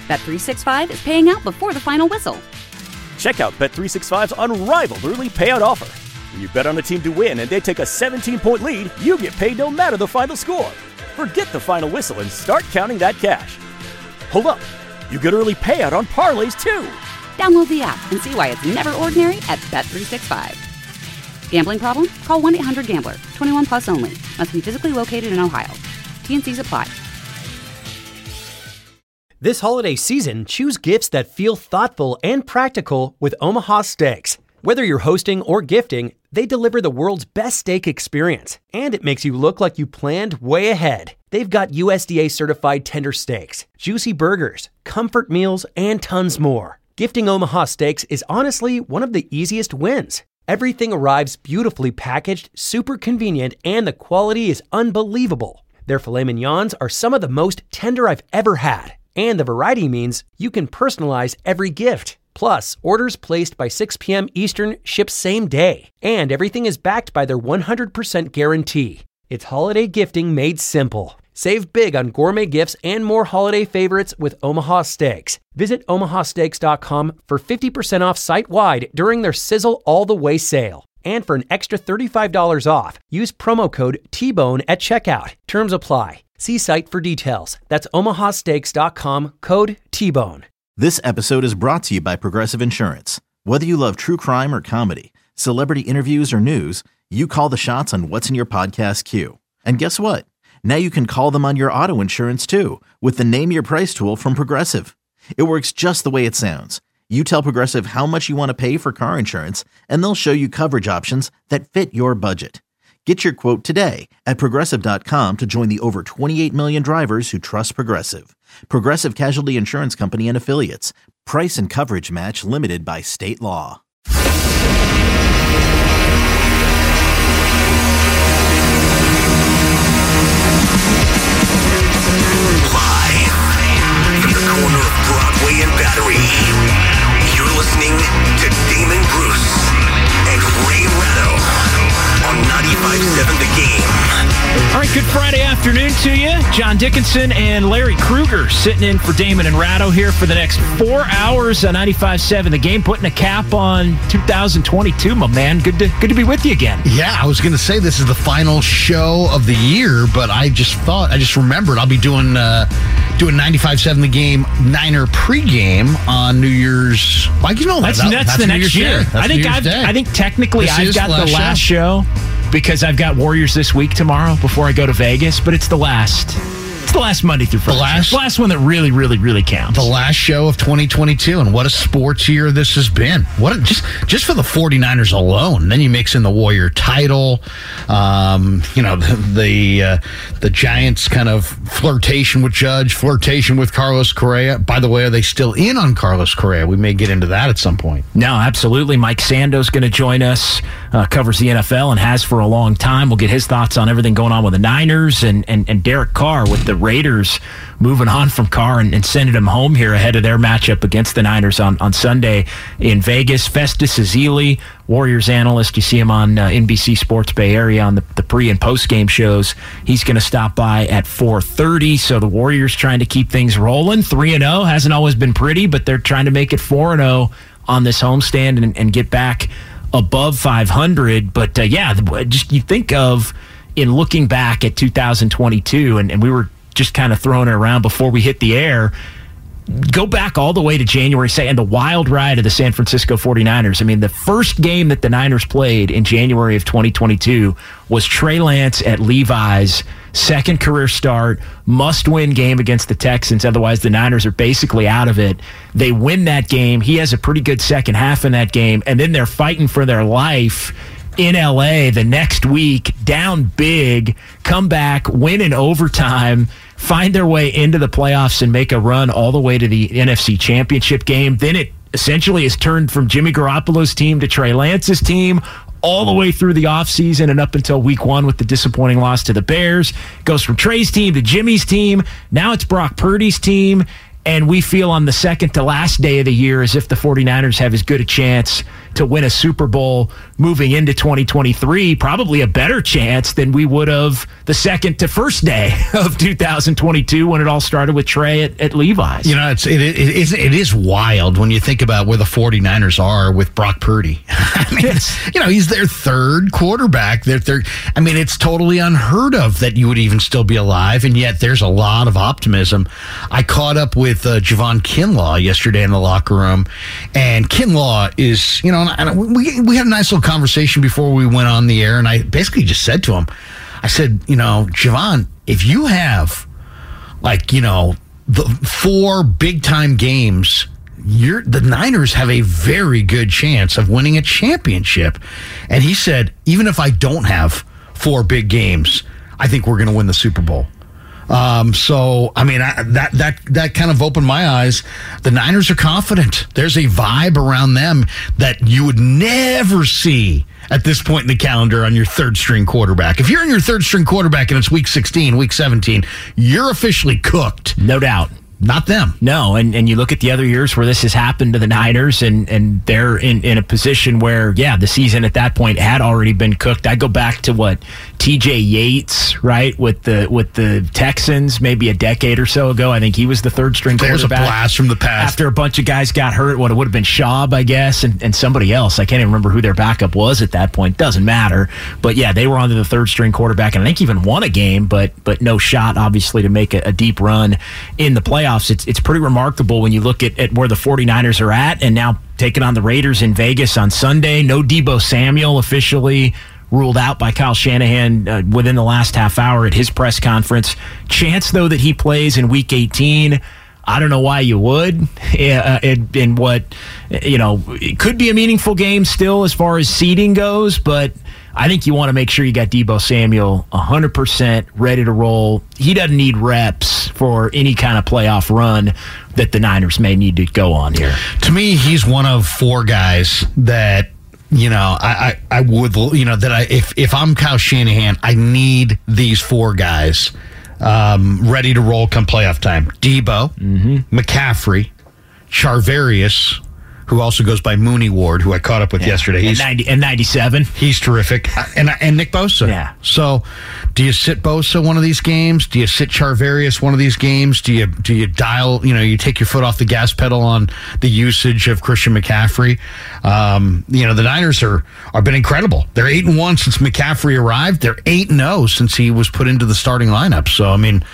Bet365 is paying out before the final whistle. Check out Bet365's unrivaled early payout offer. When you bet on a team to win and they take a 17-point lead, you get paid no matter the final score. Forget the final whistle and start counting that cash. Hold up. You get early payout on parlays, too. Download the app and see why it's never ordinary at Bet365. Gambling problem? Call 1-800-GAMBLER. 21 plus only. Must be physically located in Ohio. T&Cs apply. This holiday season, choose gifts that feel thoughtful and practical with Omaha Steaks. Whether you're hosting or gifting, they deliver the world's best steak experience, and it makes you look like you planned way ahead. They've got USDA certified tender steaks, juicy burgers, comfort meals, and tons more. Gifting Omaha Steaks is honestly one of the easiest wins. Everything arrives beautifully packaged, super convenient, and the quality is unbelievable. Their filet mignons are some of the most tender I've ever had. And the variety means you can personalize every gift. Plus, orders placed by 6 p.m. Eastern ship same day. And everything is backed by their 100% guarantee. It's holiday gifting made simple. Save big on gourmet gifts and more holiday favorites with Omaha Steaks. Visit omahasteaks.com for 50% off site-wide during their Sizzle All the Way sale. And for an extra $35 off, use promo code TBONE at checkout. Terms apply. See site for details. That's omahasteaks.com, code TBONE. This episode is brought to you by Progressive Insurance. Whether you love true crime or comedy, celebrity interviews or news, you call the shots on what's in your podcast queue. And guess what? Now you can call them on your auto insurance too with the Name Your Price tool from Progressive. It works just the way it sounds. You tell Progressive how much you want to pay for car insurance, and they'll show you coverage options that fit your budget. Get your quote today at Progressive.com to join the over 28 million drivers who trust Progressive. Progressive Casualty Insurance Company and Affiliates. Price and coverage match limited by state law. Live from the corner of Broadway and Battery, you're listening to Damon Bruce and Ray Ratto on 95.7 The Game. All right, good Friday afternoon to you. John Dickinson and Larry Krueger sitting in for Damon and Ratto here for the next 4 hours on 95.7 The Game, putting a cap on 2022, my man. Good to be with you again. Yeah, I was going to say this is the final show of the year, but I just remembered I'll be doing 95.7 The Game Niner pregame on New Year's. Like, you know, that's the next year. I think technically I've got the last show because I've got Warriors this week tomorrow before I go to Vegas, but it's the last Monday through Friday. The last one that really, really, really counts. The last show of 2022, and what a sports year this has been. Just for the 49ers alone. Then you mix in the Warrior title, the Giants kind of flirtation with Judge, flirtation with Carlos Correa. By the way, are they still in on Carlos Correa? We may get into that at some point. No, absolutely. Mike Sando's going to join us, covers the NFL and has for a long time. We'll get his thoughts on everything going on with the Niners and Derek Carr with the Raiders moving on from Carr and sending him home here ahead of their matchup against the Niners on Sunday in Vegas. Festus Ezeli, Warriors analyst. You see him on NBC Sports Bay Area on the pre- and post-game shows. He's going to stop by at 4:30. So the Warriors trying to keep things rolling. 3-0. Hasn't always been pretty, but they're trying to make it 4-0 on this homestand and get back above 500. But, just you think of, in looking back at 2022, and we were just kind of throwing it around before we hit the air, go back all the way to January 2nd, the wild ride of the San Francisco 49ers. I mean, the first game that the Niners played in January of 2022 was Trey Lance at Levi's, second career start, must-win game against the Texans. Otherwise, the Niners are basically out of it. They win that game. He has a pretty good second half in that game, and then they're fighting for their life in L.A. the next week, down big, come back, win in overtime, find their way into the playoffs and make a run all the way to the NFC Championship game. Then it essentially is turned from Jimmy Garoppolo's team to Trey Lance's team all the way through the offseason and up until week 1 with the disappointing loss to the Bears. Goes from Trey's team to Jimmy's team. Now it's Brock Purdy's team. and we feel on the second to last day of the year as if the 49ers have as good a chance to win a Super Bowl moving into 2023, probably a better chance than we would have the second to first day of 2022 when it all started with Trey at Levi's. You know, it is wild when you think about where the 49ers are with Brock Purdy. I mean, he's their third quarterback. It's totally unheard of that you would even still be alive, and yet there's a lot of optimism. I caught up with Javon Kinlaw yesterday in the locker room, and Kinlaw is, and we had a nice little conversation before we went on the air, and I basically just said to him, I said, Javon, if you have the 4 big-time games, the Niners have a very good chance of winning a championship. And he said, even if I don't have 4 big games, I think we're going to win the Super Bowl. That kind of opened my eyes. The Niners are confident. There's a vibe around them that you would never see at this point in the calendar on your third string quarterback. If you're in your third string quarterback and it's week 16, week 17, you're officially cooked. No doubt. Not them. No, and you look at the other years where this has happened to the Niners, and they're in a position where, the season at that point had already been cooked. I go back to T.J. Yates, right, with the Texans maybe a decade or so ago. I think he was the third string quarterback. There's a blast from the past. After a bunch of guys got hurt, it would have been Schaub, I guess, and somebody else. I can't even remember who their backup was at that point. Doesn't matter. But, they were on to the third string quarterback, and I think even won a game, but no shot, obviously, to make a deep run in the playoffs. It's pretty remarkable when you look at where the 49ers are at, and now taking on the Raiders in Vegas on Sunday. No Deebo Samuel, officially ruled out by Kyle Shanahan within the last half hour at his press conference. Chance, though, that he plays in Week 18. I don't know why you would. In what, it could be a meaningful game still as far as seeding goes, but I think you want to make sure you got Deebo Samuel 100% ready to roll. He doesn't need reps for any kind of playoff run that the Niners may need to go on here. To me, he's one of 4 guys that, I would, if I'm Kyle Shanahan, I need these 4 guys ready to roll come playoff time. Deebo, McCaffrey, Charvarius, who also goes by Mooney Ward, who I caught up with yesterday. He's 97. He's terrific. And Nick Bosa. Yeah. So do you sit Bosa one of these games? Do you sit Charvarius one of these games? Do you dial, you take your foot off the gas pedal on the usage of Christian McCaffrey? The Niners are been incredible. They're 8-1 since McCaffrey arrived. They're 8-0 since he was put into the starting lineup. So,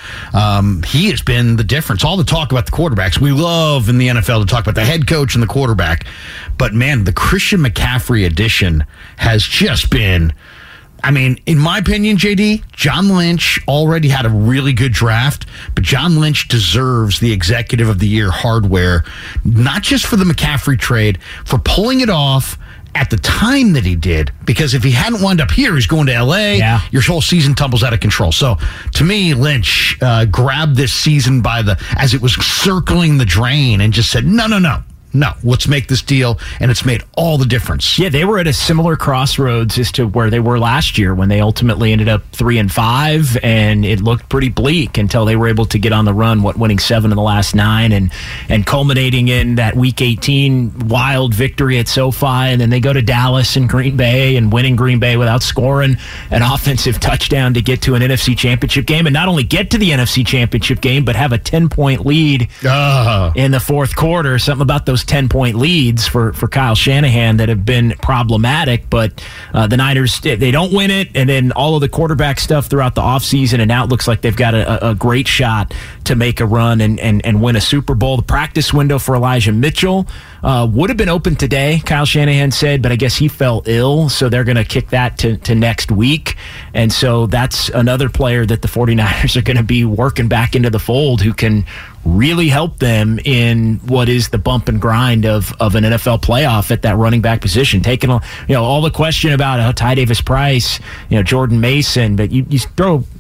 he has been the difference. All the talk about the quarterbacks. We love in the NFL to talk about the head coach and the quarterback. But, man, the Christian McCaffrey addition has just been, in my opinion, JD, John Lynch already had a really good draft, but John Lynch deserves the Executive of the Year hardware, not just for the McCaffrey trade, for pulling it off at the time that he did, because if he hadn't wound up here, he's going to L.A., your whole season tumbles out of control. So, to me, Lynch grabbed this season as it was circling the drain and just said, no, let's make this deal, and it's made all the difference. Yeah, they were at a similar crossroads as to where they were last year when they ultimately ended up 3-5, and it looked pretty bleak until they were able to get on the run, winning 7 of the last 9, and culminating in that Week 18 wild victory at SoFi, and then they go to Dallas and Green Bay and winning Green Bay without scoring an offensive touchdown to get to an NFC Championship game, and not only get to the NFC Championship game, but have a 10-point lead in the fourth quarter. Something about those 10-point leads for Kyle Shanahan that have been problematic, but the Niners, they don't win it, and then all of the quarterback stuff throughout the offseason, and now it looks like they've got a great shot to make a run and win a Super Bowl. The practice window for Elijah Mitchell would have been open today, Kyle Shanahan said, but I guess he fell ill, so they're going to kick that to next week, and so that's another player that the 49ers are going to be working back into the fold who can really help them in what is the bump and grind of an NFL playoff at that running back position. Taking all the question about Ty Davis Price, Jordan Mason, but you throw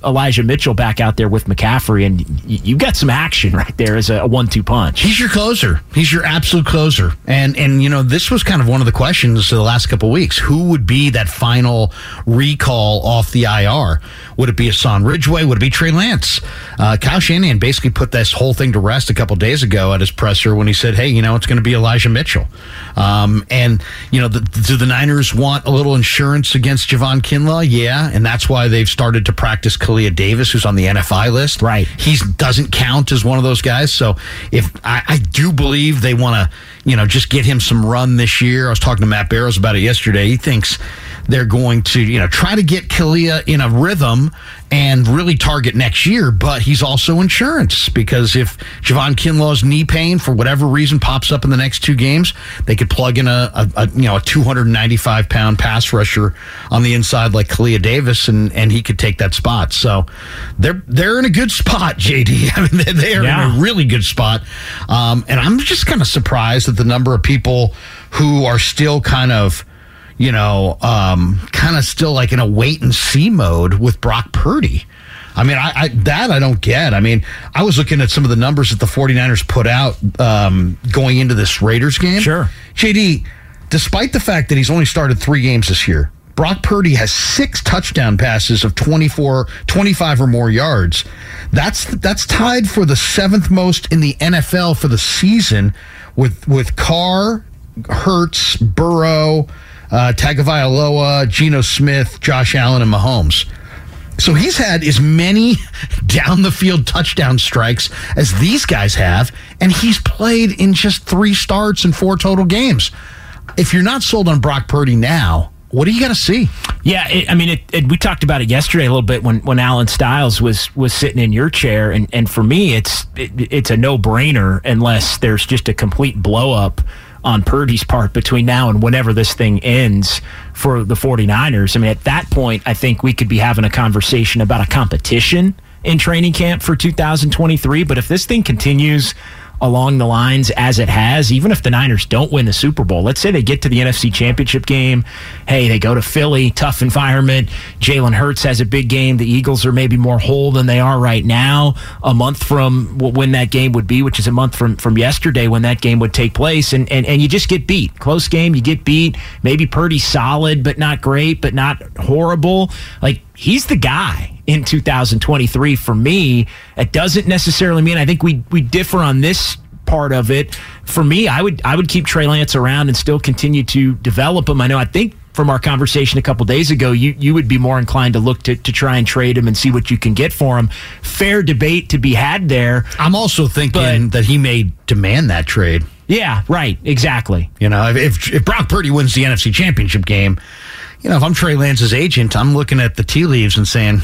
Elijah Mitchell back out there with McCaffrey, and you got some action right there as a 1-2 punch. He's your closer. He's your absolute closer. And this was kind of one of the questions of the last couple of weeks. Who would be that final recall off the IR? Would it be Hassan Ridgeway? Would it be Trey Lance? Kyle Shanahan basically put this whole thing to rest a couple days ago at his presser when he said, hey, it's going to be Elijah Mitchell. Do the Niners want a little insurance against Javon Kinlaw? Yeah, and that's why they've started to practice Kalia Davis, who's on the NFI list. Right. He doesn't count as one of those guys. So if I do believe they want to, just get him some run this year. I was talking to Matt Barrows about it yesterday. He thinks they're going to, try to get Kalia in a rhythm and really target next year, but he's also insurance because if Javon Kinlaw's knee pain for whatever reason pops up in the next 2 games, they could plug in a 295-pound pass rusher on the inside like Kalia Davis, and he could take that spot. So they're in a good spot, JD. I mean, they are in a really good spot, and I'm just kind of surprised at the number of people who are still kind of still like in a wait and see mode with Brock Purdy. I mean, I don't get. I mean, I was looking at some of the numbers that the 49ers put out going into this Raiders game. Sure. JD, despite the fact that he's only started 3 games this year, Brock Purdy has 6 touchdown passes of 25 or more yards. That's tied for the 7th most in the NFL for the season with Carr, Hurts, Burrow, Tagovailoa, Geno Smith, Josh Allen, and Mahomes. So he's had as many down-the-field touchdown strikes as these guys have, and he's played in just 3 starts and 4 total games. If you're not sold on Brock Purdy now, what do you got to see? Yeah, we talked about it yesterday a little bit when Alan Stiles was sitting in your chair, and for me, it's a no-brainer unless there's just a complete blow-up on Purdy's part between now and whenever this thing ends for the 49ers. I mean, at that point, I think we could be having a conversation about a competition in training camp for 2023. But if this thing continues along the lines as it has, even if the Niners don't win the Super Bowl, let's say they get to the NFC Championship game, hey, they go to Philly, tough environment, Jalen Hurts has a big game, the Eagles are maybe more whole than they are right now, a month from when that game would be, which is a month from yesterday when that game would take place, and you just get beat. Close game, you get beat, maybe Purdy's solid, but not great, but not horrible. Like, he's the guy in 2023 for me. It doesn't necessarily mean, I think we differ on this part of it. For me, I would keep Trey Lance around and still continue to develop him. I think from our conversation a couple days ago, you would be more inclined to look to try and trade him and see what you can get for him. Fair debate to be had there. I'm also thinking that he may demand that trade. Yeah, right, exactly. If Brock Purdy wins the NFC Championship game, if I'm Trey Lance's agent, I'm looking at the tea leaves and saying,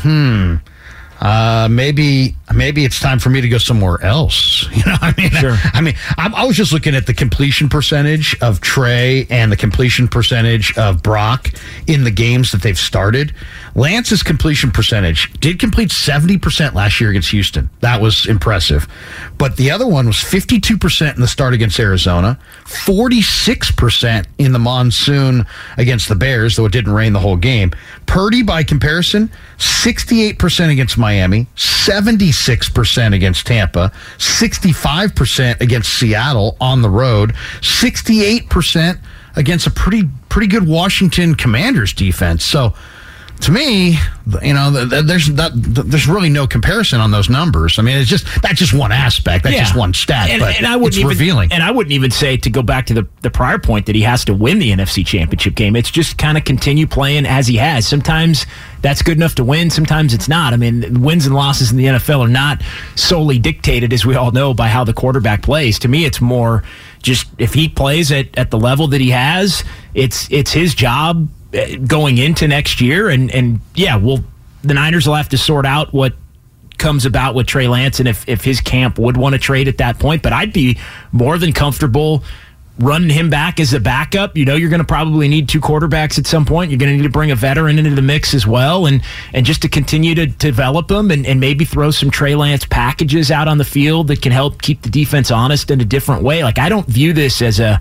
maybe it's time for me to go somewhere else. Sure. I was just looking at the completion percentage of Trey and the completion percentage of Brock in the games that they've started. Lance's completion percentage did complete 70% last year against Houston. That was impressive. But the other one was 52% in the start against Arizona, 46% in the monsoon against the Bears, though it didn't rain the whole game. Purdy, by comparison, 68% against Miami, 76% against Tampa, 65% against Seattle on the road, 68% against a pretty good Washington Commanders defense. So, to me, there's really no comparison on those numbers. That's just one aspect. That's just one stat, but it's revealing. And I wouldn't even say, to go back to the prior point, that he has to win the NFC Championship game. It's just kind of continue playing as he has. Sometimes that's good enough to win. Sometimes it's not. Wins and losses in the NFL are not solely dictated, as we all know, by how the quarterback plays. To me, it's more just if he plays at the level that he has, it's his job going into next year, and the Niners will have to sort out what comes about with Trey Lance and if his camp would want to trade at that point. But I'd be more than comfortable running him back as a backup. You're going to probably need 2 quarterbacks at some point. You're going to need to bring a veteran into the mix as well, and just to continue to develop him and maybe throw some Trey Lance packages out on the field that can help keep the defense honest in a different way. Like, I don't view this as a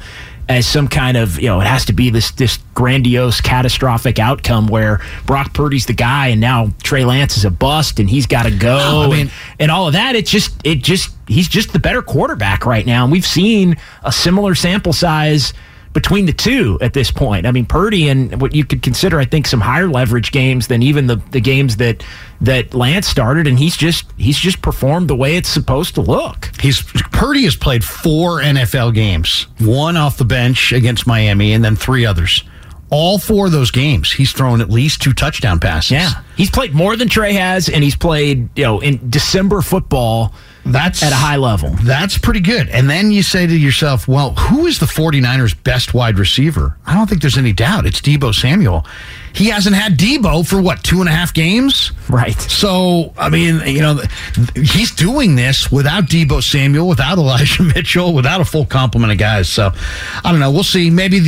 as some kind of, it has to be this grandiose, catastrophic outcome where Brock Purdy's the guy and now Trey Lance is a bust and he's got to go and all of that. He's just the better quarterback right now. And we've seen a similar sample size between the two at this point. I mean, Purdy and what you could consider, I think, some higher leverage games than even the games that Lance started, and he's just performed the way it's supposed to look. Purdy has played 4 NFL games, 1 off the bench against Miami, and then 3 others. All 4 of those games, he's thrown at least 2 touchdown passes. Yeah, he's played more than Trey has, and he's played in December football. That's at a high level. That's pretty good. And then you say to yourself, well, who is the 49ers' best wide receiver? I don't think there's any doubt. It's Deebo Samuel. He hasn't had Deebo for, 2.5 games? Right. So, I mean, he's doing this without Deebo Samuel, without Elijah Mitchell, without a full complement of guys. So, I don't know. We'll see. Maybe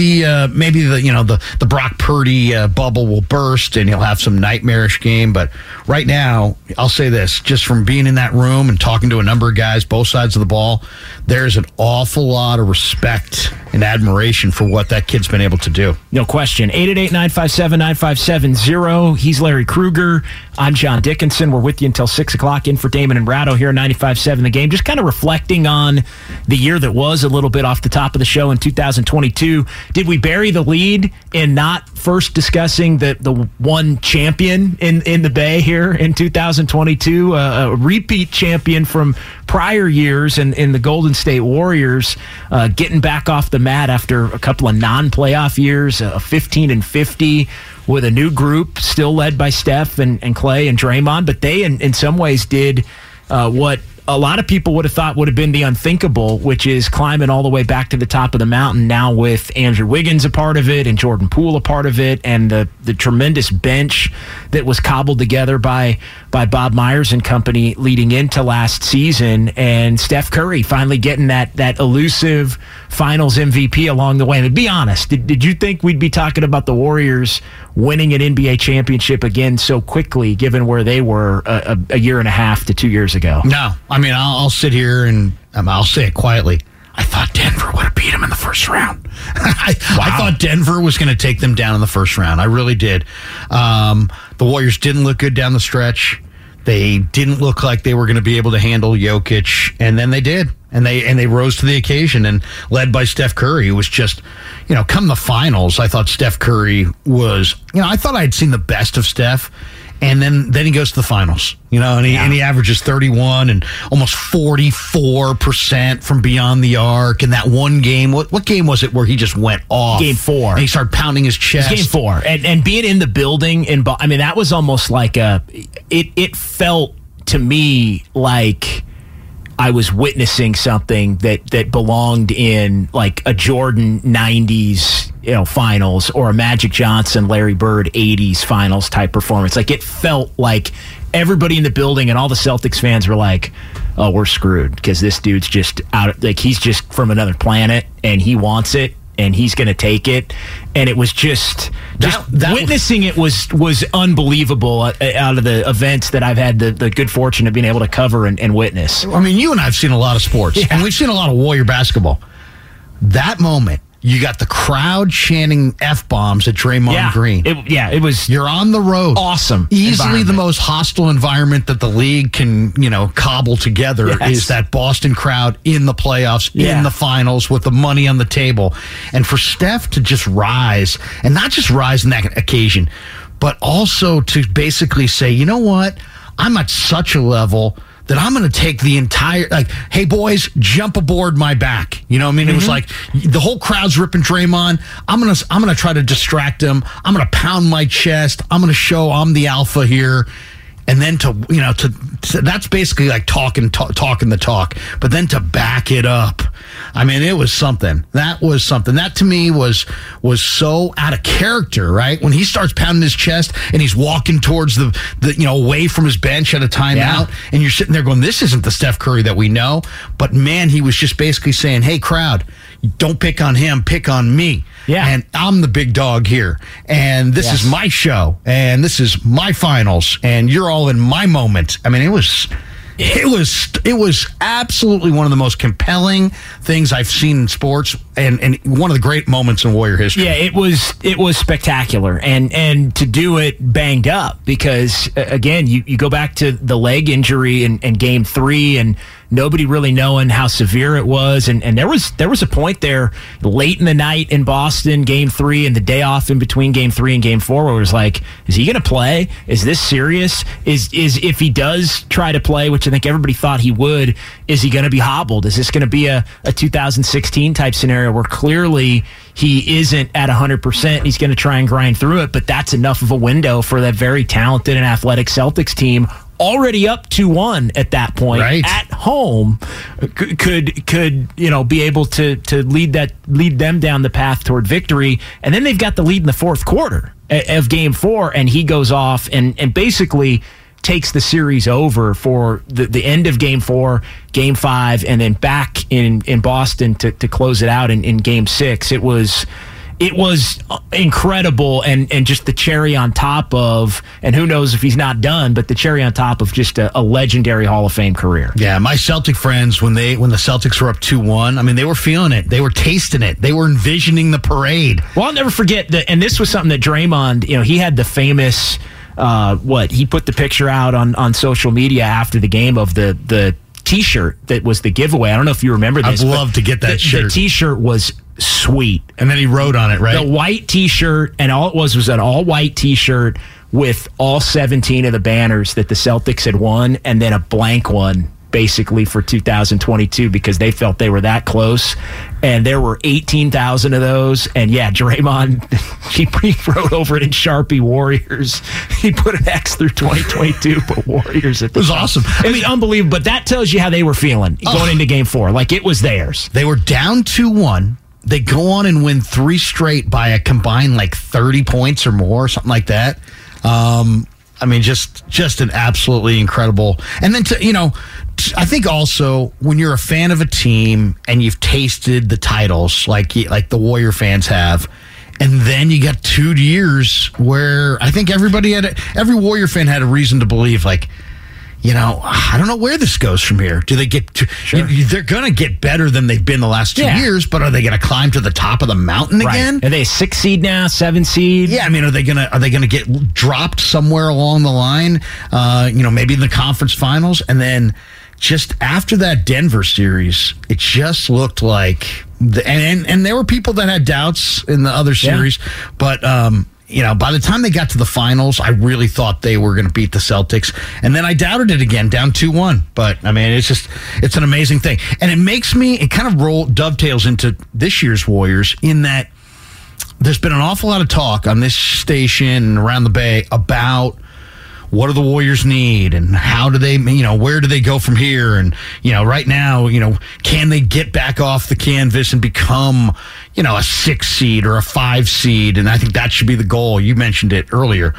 the Brock Purdy bubble will burst and he'll have some nightmarish game. But right now, I'll say this, just from being in that room and talking to a number of guys, both sides of the ball, there's an awful lot of respect and admiration for what that kid's been able to do. No question. 888-957-9570. He's Larry Krueger. I'm John Dickinson. We're with you until 6 o'clock in for Damon and Brado here at 95.7 The Game. Just kind of reflecting on the year that was a little bit off the top of the show in 2022. Did we bury the lead in not first discussing the one champion in the Bay here in 2022, a repeat champion from prior years in the Golden State Warriors, getting back off the mat after a couple of non-playoff years, 15-50 with a new group, still led by Steph and Clay and Draymond, but they in some ways did what a lot of people would have thought would have been the unthinkable, which is climbing all the way back to the top of the mountain now with Andrew Wiggins a part of it and Jordan Poole a part of it, and the tremendous bench that was cobbled together by Bob Myers and company leading into last season, and Steph Curry finally getting that elusive finals MVP along the way. I mean, be honest, did you think we'd be talking about the Warriors winning an NBA championship again so quickly, given where they were a year and a half to 2 years ago? No. I mean, I'll sit here and I'll say it quietly. I thought Denver would have beat them in the first round. I thought Denver was going to take them down in the first round. I really did. The Warriors didn't look good down the stretch. They didn't look like they were going to be able to handle Jokic, and then they did. And they rose to the occasion, and led by Steph Curry, who was just, come the finals, I thought Steph Curry was, I thought I'd seen the best of Steph. And then he goes to the finals, and he averages 31 and almost 44% from beyond the arc. And that one game, what game was it where he just went off? Game 4. And he started pounding his chest. Game 4. And being in the building, that was almost like it felt to me like I was witnessing something that belonged in like a Jordan 90s finals or a Magic Johnson, Larry Bird 80s finals type performance. Like, it felt like everybody in the building and all the Celtics fans were like, oh, we're screwed because this dude's just out, like, he's just from another planet and he wants it and he's going to take it. And it was just witnessing it was unbelievable out of the events that I've had the good fortune of being able to cover and witness. I mean, you and I have seen a lot of sports, and we've seen a lot of Warrior basketball. That moment, you got the crowd chanting F-bombs at Draymond Green. It was... You're on the road. Awesome. Easily the most hostile environment that the league can, cobble together is that Boston crowd in the playoffs, in the finals, with the money on the table. And for Steph to just rise, and not just rise in that occasion, but also to basically say, you know what? I'm at such a level that I'm going to take the entire, hey, boys, jump aboard my back. You know what I mean? Mm-hmm. It was like the whole crowd's ripping Draymond. I'm going to try to distract him. I'm going to pound my chest. I'm going to show I'm the alpha here. And then to that's basically like talking the talk, but then to back it up. I mean, it was something. That was something. That to me was so out of character, right? When he starts pounding his chest and he's walking towards the away from his bench at a timeout, and you're sitting there going, this isn't the Steph Curry that we know. But man, he was just basically saying, hey, crowd, don't pick on him, pick on me. Yeah. And I'm the big dog here. And this is my show. And this is my finals. And you're all in my moment. I mean, it was It was absolutely one of the most compelling things I've seen in sports, and one of the great moments in Warrior history. Yeah, it was spectacular, and to do it banged up because again, you go back to the leg injury in Game 3, and nobody really knowing how severe it was, and there was a point there late in the night in Boston, Game 3, and the day off in between Game 3 and Game 4, where it was like, is he going to play? Is this serious? Is if he does try to play, which I think everybody thought he would, is he going to be hobbled? Is this going to be a 2016 type scenario where clearly he isn't at 100%? He's going to try and grind through it, but that's enough of a window for that very talented and athletic Celtics team, already up 2-1 at that point, right, at home, could be able to lead them down the path toward victory. And then they've got the lead in the fourth quarter of Game 4, and he goes off and basically takes the series over for the end of Game 4, Game 5, and then back in Boston to close it out in Game 6. It was incredible, and just the cherry on top of, and who knows if he's not done, but the cherry on top of just a legendary Hall of Fame career. Yeah, my Celtic friends, when the Celtics were up 2-1, I mean, they were feeling it. They were tasting it. They were envisioning the parade. Well, I'll never forget that, and this was something that Draymond, he had the famous, he put the picture out on social media after the game of the T-shirt that was the giveaway. I don't know if you remember this. I'd love to get that shirt. The T-shirt was sweet. And then he wrote on it, right? The white T-shirt, and all it was an all-white T-shirt with all 17 of the banners that the Celtics had won, and then a blank one, basically, for 2022 because they felt they were that close. And there were 18,000 of those. And yeah, Draymond, he wrote over it in Sharpie, Warriors. He put an X through 2022, but Warriors at the It was top. awesome. I mean, unbelievable. But that tells you how they were feeling going into Game 4. Like, it was theirs. They were down 2-1. They go on and win 3 straight by a combined 30 points or more, something like that. I mean, just an absolutely incredible. And then I think also when you're a fan of a team and you've tasted the titles like the Warrior fans have, and then you got 2 years where I think every Warrior fan had a reason to believe I don't know where this goes from here. Do they get Sure. They're going to get better than they've been the last 2 years, but are they going to climb to the top of the mountain again? Are they a 6 seed now, 7 seed? Yeah, I mean, are they gonna get dropped somewhere along the line? Maybe in the conference finals, and then just after that Denver series, it just looked like and there were people that had doubts in the other series, but by the time they got to the finals, I really thought they were going to beat the Celtics. And then I doubted it again, down 2-1. But, I mean, it's an amazing thing. And it kind of dovetails into this year's Warriors in that there's been an awful lot of talk on this station and around the Bay about what do the Warriors need and how do they, where do they go from here? And, right now, can they get back off the canvas and become, a 6 seed or a 5 seed? And I think that should be the goal. You mentioned it earlier.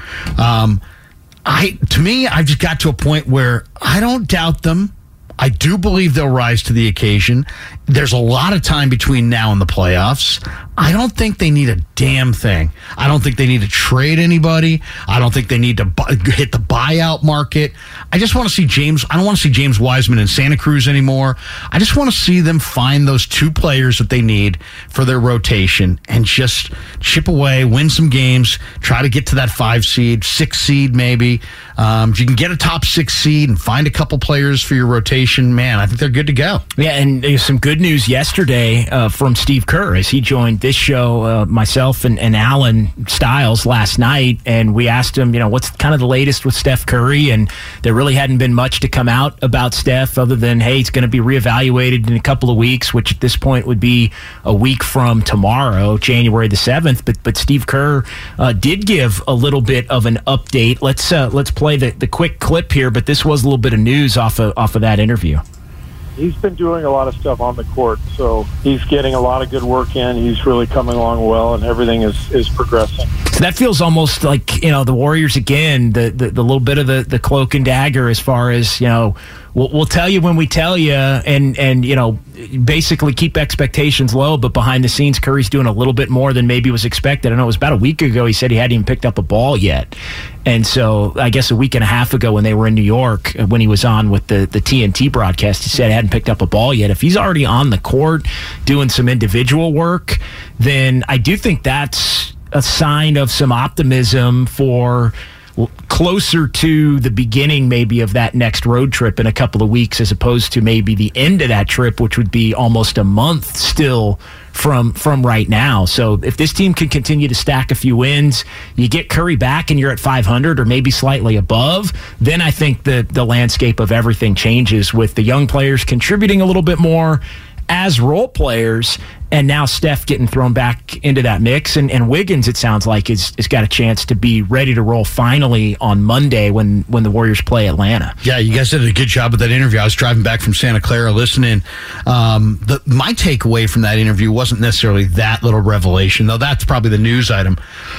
To me, I've just got to a point where I don't doubt them. I do believe they'll rise to the occasion. There's a lot of time between now and the playoffs. I don't think they need a damn thing. I don't think they need to trade anybody. I don't think they need to hit the buyout market. I just want to see James. I don't want to see James Wiseman in Santa Cruz anymore. I just want to see them find those 2 players that they need for their rotation and just chip away, win some games, try to get to that 5 seed, 6 seed maybe. If you can get a top 6 seed and find a couple players for your rotation, man, I think they're good to go. Yeah, and there's some good news yesterday from Steve Kerr as he joined this show, myself and Alan Stiles last night, and we asked him, what's kind of the latest with Steph Curry, and there really hadn't been much to come out about Steph other than, hey, he's going to be reevaluated in a couple of weeks, which at this point would be a week from tomorrow, January the 7th, but Steve Kerr did give a little bit of an update. Let's play the quick clip here, but this was a little bit of news off of that interview. He's been doing a lot of stuff on the court, so he's getting a lot of good work in. He's really coming along well, and everything is progressing. So So that feels almost like, the Warriors again, the little bit of the cloak and dagger as far as, we'll tell you when we tell you, and basically keep expectations low, but behind the scenes, Curry's doing a little bit more than maybe was expected. I know it was about a week ago he said he hadn't even picked up a ball yet. And so I guess a week and a half ago when they were in New York, when he was on with the TNT broadcast, he said he hadn't picked up a ball yet. If he's already on the court doing some individual work, then I do think that's a sign of some optimism for closer to the beginning maybe of that next road trip in a couple of weeks, as opposed to maybe the end of that trip, which would be almost a month still from right now. So if this team can continue to stack a few wins, you get Curry back and you're at 500 or maybe slightly above, then I think the landscape of everything changes, with the young players contributing a little bit more as role players, and now Steph getting thrown back into that mix. And Wiggins, it sounds like, is got a chance to be ready to roll finally on Monday when the Warriors play Atlanta. Yeah, you guys did a good job with that interview. I was driving back from Santa Clara listening. My takeaway from that interview wasn't necessarily that little revelation, though that's probably the news item.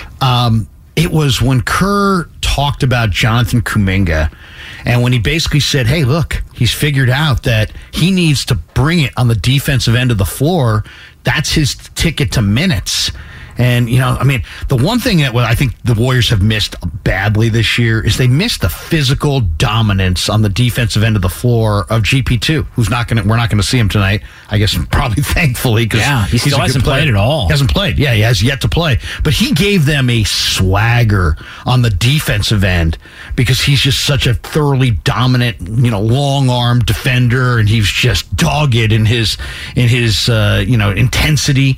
It was when Kerr talked about Jonathan Kuminga, and when he basically said, hey, look, he's figured out that he needs to bring it on the defensive end of the floor. That's his ticket to minutes. And, the one thing that I think the Warriors have missed badly this year is they missed the physical dominance on the defensive end of the floor of GP2, we're not going to see him tonight, I guess, probably thankfully. Yeah, he still hasn't played at all. He hasn't played. Yeah, he has yet to play. But he gave them a swagger on the defensive end because he's just such a thoroughly dominant, long-arm defender, and he's just dogged in his intensity.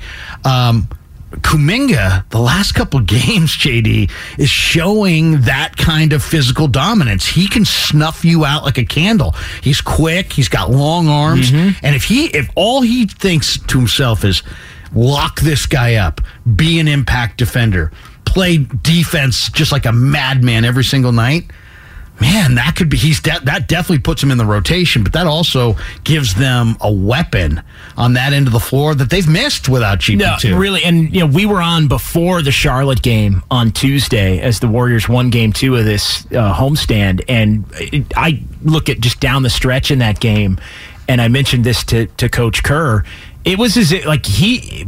Kuminga, the last couple of games, JD, is showing that kind of physical dominance. He can snuff you out like a candle. He's quick. He's got long arms. Mm-hmm. And if all he thinks to himself is lock this guy up, be an impact defender, play defense just like a madman every single night, man, that could be. That definitely puts him in the rotation, but that also gives them a weapon on that end of the floor that they've missed without GP2. No, really, and we were on before the Charlotte game on Tuesday as the Warriors won Game 2 of this homestand, and I look at just down the stretch in that game, and I mentioned this to Coach Kerr. It was as if, like,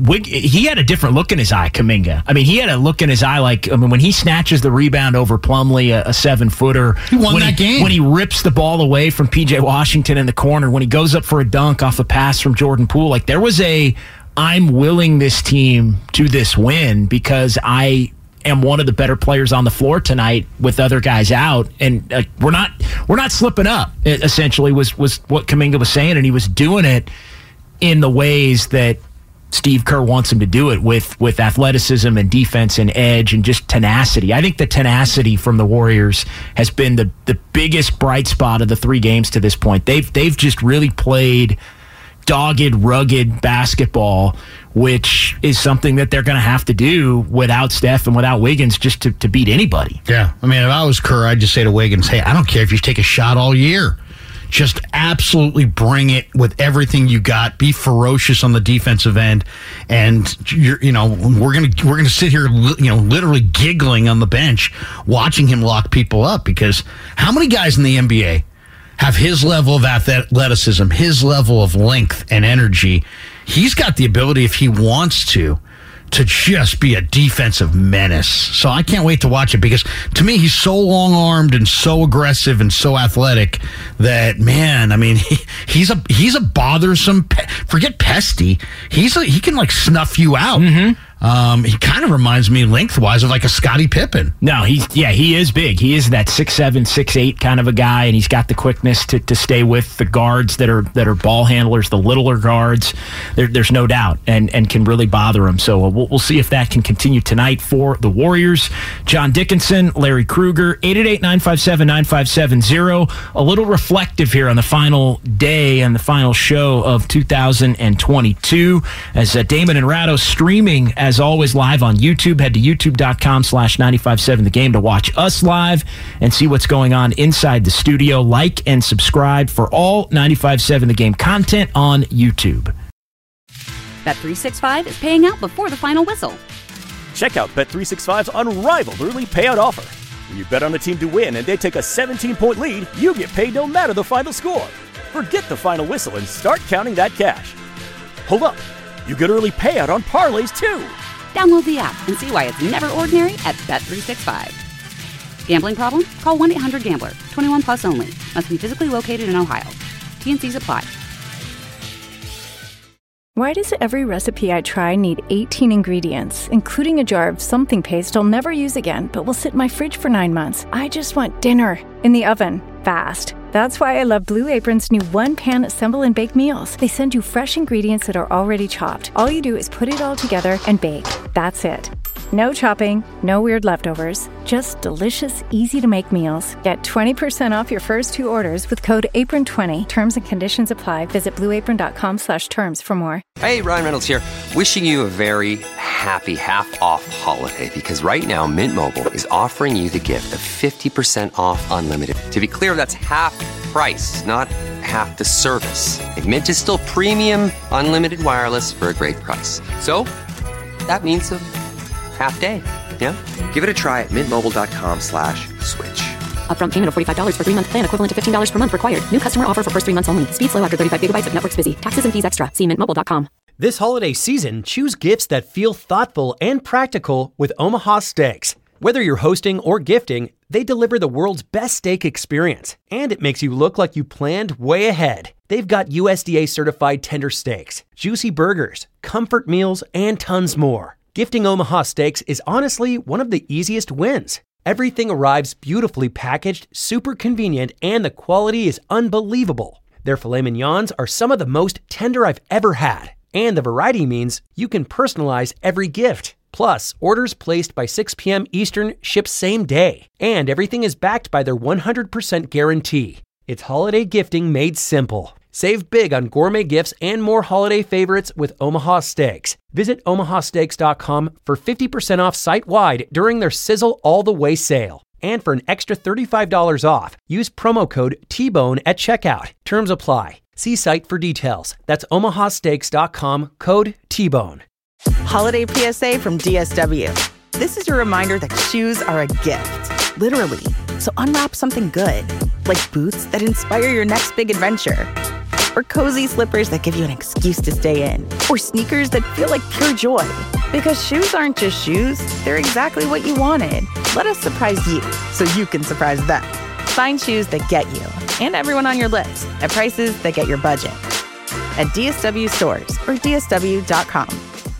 he had a different look in his eye, Kuminga. I mean, he had a look in his eye when he snatches the rebound over Plumlee, a 7-footer. He won that game. When he rips the ball away from P.J. Washington in the corner, when he goes up for a dunk off a pass from Jordan Poole, like, there was I'm willing this team to this win because I am one of the better players on the floor tonight with other guys out, and we're not slipping up, essentially was what Kuminga was saying, and he was doing it in the ways that Steve Kerr wants him to do it, with athleticism and defense and edge and just tenacity. I think the tenacity from the Warriors has been the biggest bright spot of the 3 games to this point. They've just really played dogged, rugged basketball, which is something that they're going to have to do without Steph and without Wiggins just to beat anybody. Yeah. I mean, if I was Kerr, I'd just say to Wiggins, hey, I don't care if you take a shot all year. Just absolutely bring it with everything you got. Be ferocious on the defensive end, and we're gonna sit here, literally giggling on the bench, watching him lock people up. Because how many guys in the NBA have his level of athleticism, his level of length and energy? He's got the ability, if he wants to just be a defensive menace. So I can't wait to watch it, because to me, he's so long-armed and so aggressive and so athletic that, man, I mean, he's a bothersome, forget pesty. He can snuff you out. Mm-hmm. He kind of reminds me lengthwise of like a Scottie Pippen. No, he is big. He is that 6'7", 6'8" kind of a guy, and he's got the quickness to stay with the guards that are ball handlers, the littler guards. There's no doubt, and can really bother him. So we'll see if that can continue tonight for the Warriors. John Dickinson, Larry Krueger, 888-957-9570. A little reflective here on the final day and the final show of 2022 as Damon and Ratto streaming as always live on YouTube. Head to youtube.com/957 The Game to watch us live and see what's going on inside the studio. Like and subscribe for all 95.7 The Game content on YouTube. Bet365 is paying out before the final whistle. Check out Bet365's unrivaled early payout offer. When you bet on a team to win and they take a 17-point lead, you get paid no matter the final score. Forget the final whistle and start counting that cash. Hold up. You get early payout on parlays, too. Download the app and see why it's never ordinary at Bet365. Gambling problem? Call 1-800-GAMBLER. 21 plus only. Must be physically located in Ohio. T&Cs apply. Why does every recipe I try need 18 ingredients, including a jar of something paste I'll never use again, but will sit in my fridge for 9 months? I just want dinner in the oven, fast. That's why I love Blue Apron's new one-pan assemble and bake meals. They send you fresh ingredients that are already chopped. All you do is put it all together and bake. That's it. No chopping, no weird leftovers, just delicious, easy-to-make meals. Get 20% off your first 2 orders with code APRON20. Terms and conditions apply. Visit blueapron.com/terms for more. Hey, Ryan Reynolds here. Wishing you a very happy half-off holiday because right now Mint Mobile is offering you the gift of 50% off unlimited. To be clear, that's half price, not half the service. And Mint is still premium unlimited wireless for a great price. So that means a half day, yeah? Give it a try at mintmobile.com/switch. Upfront payment of $45 for 3-month plan, equivalent to $15 per month required. New customer offer for first 3 months only. Speed slow after 35 gigabytes if network's busy. Taxes and fees extra. See mintmobile.com. This holiday season, choose gifts that feel thoughtful and practical with Omaha Steaks. Whether you're hosting or gifting, they deliver the world's best steak experience, and it makes you look like you planned way ahead. They've got USDA certified tender steaks, juicy burgers, comfort meals, and tons more. Gifting Omaha Steaks is honestly one of the easiest wins. Everything arrives beautifully packaged, super convenient, and the quality is unbelievable. Their filet mignons are some of the most tender I've ever had, and the variety means you can personalize every gift. Plus, orders placed by 6 p.m. Eastern ship same day, and everything is backed by their 100% guarantee. It's holiday gifting made simple. Save big on gourmet gifts and more holiday favorites with Omaha Steaks. Visit omahasteaks.com for 50% off site-wide during their Sizzle All the Way sale. And for an extra $35 off, use promo code TBONE at checkout. Terms apply. See site for details. That's omahasteaks.com, code TBONE. Holiday PSA from DSW. This is your reminder that shoes are a gift, literally. So unwrap something good, like boots that inspire your next big adventure, or cozy slippers that give you an excuse to stay in, or sneakers that feel like pure joy. Because shoes aren't just shoes, they're exactly what you wanted. Let us surprise you so you can surprise them. Find shoes that get you and everyone on your list at prices that get your budget. At DSW stores or DSW.com.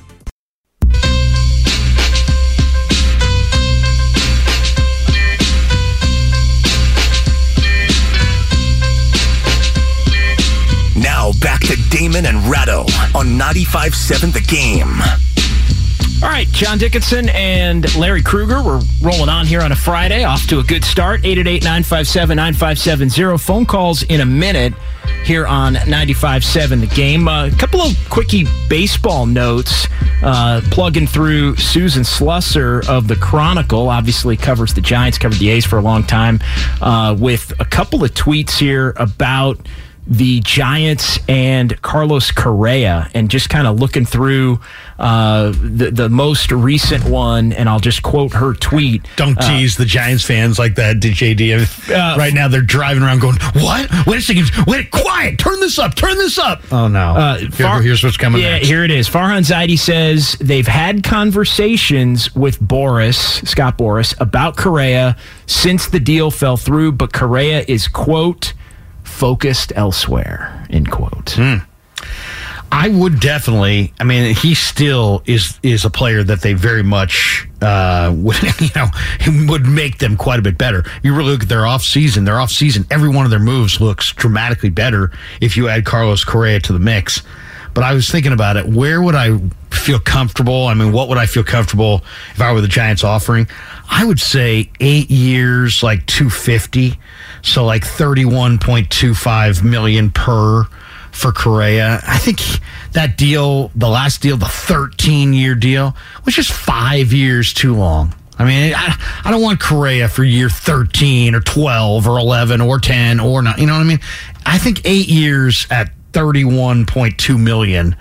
Now back to Damon and Ratto on 95.7 The Game. All right, John Dickinson and Larry Krueger, we're rolling on here on a Friday, off to a good start. 888-957-9570. Phone calls in a minute here on 95.7 The Game. A couple of quickie baseball notes. Plugging through Susan Slusser of the Chronicle, obviously covers the Giants, covered the A's for a long time, with a couple of tweets here about the Giants and Carlos Correa, and just kind of looking through the most recent one, and I'll just quote her tweet. Don't tease the Giants fans like that, JD. Right now they're driving around going, what? Wait a second. Wait, quiet. Turn this up. Oh, no. Here's what's coming next. Here it is. Farhan Zaidi says they've had conversations with Scott Boras, about Correa since the deal fell through, but Correa is, quote, focused elsewhere, end quote. I would definitely. I mean, he still is a player that they very much would make them quite a bit better. You really look at their offseason, every one of their moves looks dramatically better if you add Carlos Correa to the mix. But I was thinking about it. Where would I feel comfortable? I mean, what would I feel comfortable if I were the Giants offering? I would say 8 years, like $250, so like $31.25 million per for Correa. I think that deal, the last deal, the 13-year deal, was just 5 years too long. I mean, I don't want Correa for year 13 or 12 or 11 or 10 or not. You know what I mean? I think 8 years at $31.2 million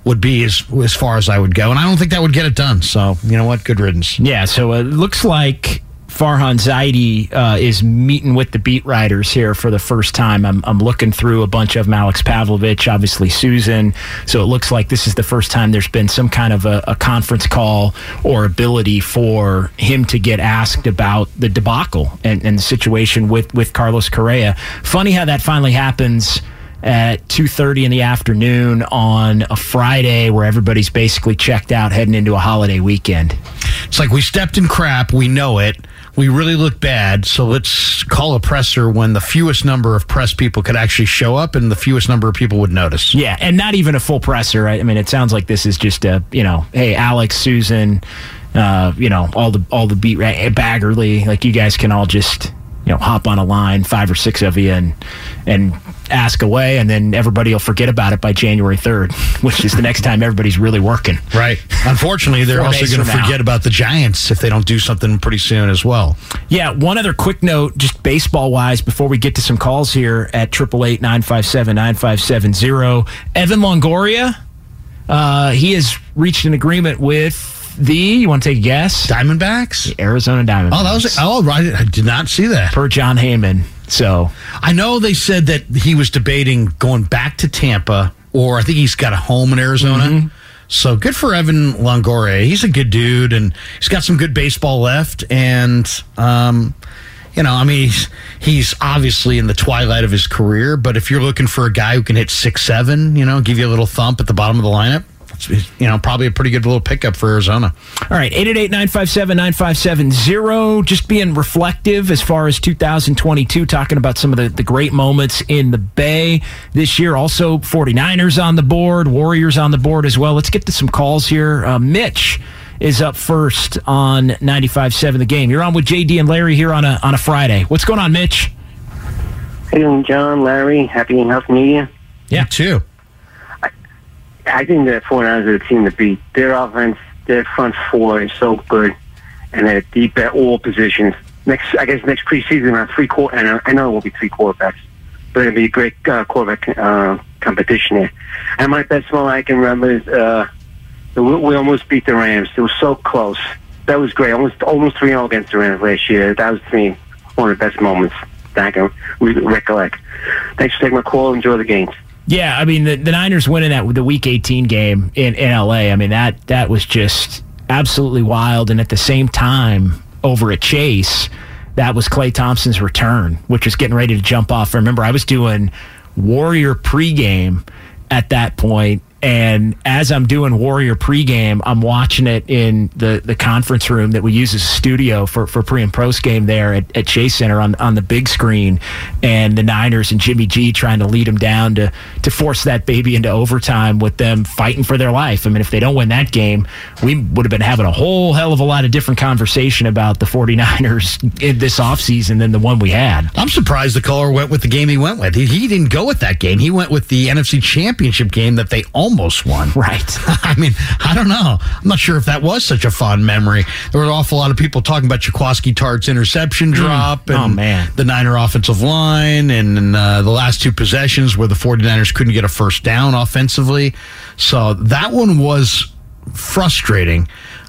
would be as far as I would go. And I don't think that would get it done. So, you know what? Good riddance. Yeah, so it looks like Farhan Zaidi is meeting with the beat writers here for the first time. I'm looking through a bunch of them. Alex Pavlovich, obviously Susan. So it looks like this is the first time there's been some kind of a conference call or ability for him to get asked about the debacle and the situation with Carlos Correa. Funny how that finally happens at 2:30 in the afternoon on a Friday where everybody's basically checked out heading into a holiday weekend. It's like we stepped in crap. We know it. We really look bad, so let's call a presser when the fewest number of press people could actually show up and the fewest number of people would notice. Yeah, and not even a full presser. I mean, it sounds like this is just a, hey, Alex, Susan, all the beat, Baggerly, like you guys can all just, hop on a line, 5 or 6 of you, and ask away, and then everybody will forget about it by January 3rd, which is the next time everybody's really working. Right. Unfortunately, they're also going to forget about the Giants if they don't do something pretty soon as well. Yeah, one other quick note, just baseball-wise, before we get to some calls here at 888-957-9570. Evan Longoria, he has reached an agreement with you want to take a guess? Diamondbacks? The Arizona Diamondbacks. Right. I did not see that. Per John Heyman. So I know they said that he was debating going back to Tampa, or I think he's got a home in Arizona. Mm-hmm. So good for Evan Longoria. He's a good dude, and he's got some good baseball left. And, he's obviously in the twilight of his career, but if you're looking for a guy who can hit 6'7", give you a little thump at the bottom of the lineup, probably a pretty good little pickup for Arizona. All right, 888-957-9570. Just being reflective as far as 2022, talking about some of the great moments in the Bay this year. Also, 49ers on the board, Warriors on the board as well. Let's get to some calls here. Mitch is up first on 95.7 The Game. You're on with JD and Larry here on a Friday. What's going on, Mitch? Hey, John, Larry. Happy and healthy New Year. Yeah, you too. I think the 49ers are the team to beat. Their offense, their front four is so good, and they're deep at all positions. Next preseason, around 3 quarters, and I know it won't be 3 quarterbacks, but it'll be a great quarterback competition here. And my best one I can remember is we almost beat the Rams. It was so close. That was great. Almost 3-0 against the Rams last year. That was, to me, one of the best moments that I can recollect. Thanks for taking my call. Enjoy the games. Yeah, I mean, the Niners winning the Week 18 game in L.A., I mean, that was just absolutely wild. And at the same time, over at Chase, that was Klay Thompson's return, which was getting ready to jump off. Remember, I was doing Warrior pregame at that point, and as I'm doing Warrior pregame, I'm watching it in the conference room that we use as a studio for pre and post game there at Chase Center on the big screen, and the Niners and Jimmy G trying to lead them down to force that baby into overtime with them fighting for their life. I mean, if they don't win that game, we would have been having a whole hell of a lot of different conversation about the 49ers in this offseason than the one we had. I'm surprised the caller went with the game he went with. He didn't go with that game. He went with the NFC Championship game that they almost won. Right. I mean, I don't know. I'm not sure if that was such a fond memory. There were an awful lot of people talking about Jaquiski Tartt's interception drop and the Niner offensive line and the last 2 possessions where the 49ers couldn't get a first down offensively. So that one was frustrating.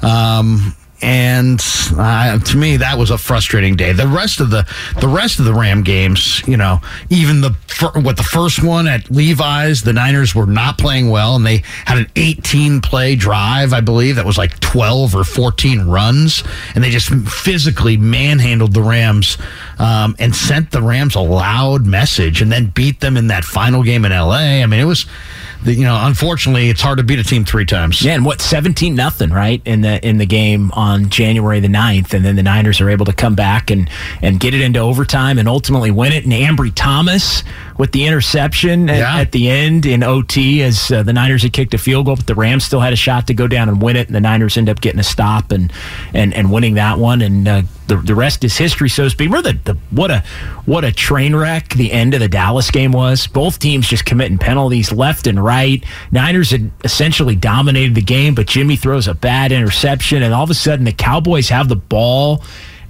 And to me, that was a frustrating day. The rest of the Ram games, even the first one at Levi's, the Niners were not playing well, and they had an 18-play drive, I believe, that was like 12 or 14 runs, and they just physically manhandled the Rams and sent the Rams a loud message, and then beat them in that final game in L.A. I mean, it was. Unfortunately, it's hard to beat a team 3 times. Yeah, and 17-0, right, in the game on January the 9th, and then the Niners are able to come back and get it into overtime and ultimately win it. And Ambry Thomas with the interception at the end in OT as the Niners had kicked a field goal, but the Rams still had a shot to go down and win it, and the Niners end up getting a stop and winning that one. And the rest is history, so to speak. Remember what a train wreck the end of the Dallas game was? Both teams just committing penalties left and right. Niners had essentially dominated the game, but Jimmy throws a bad interception, and all of a sudden the Cowboys have the ball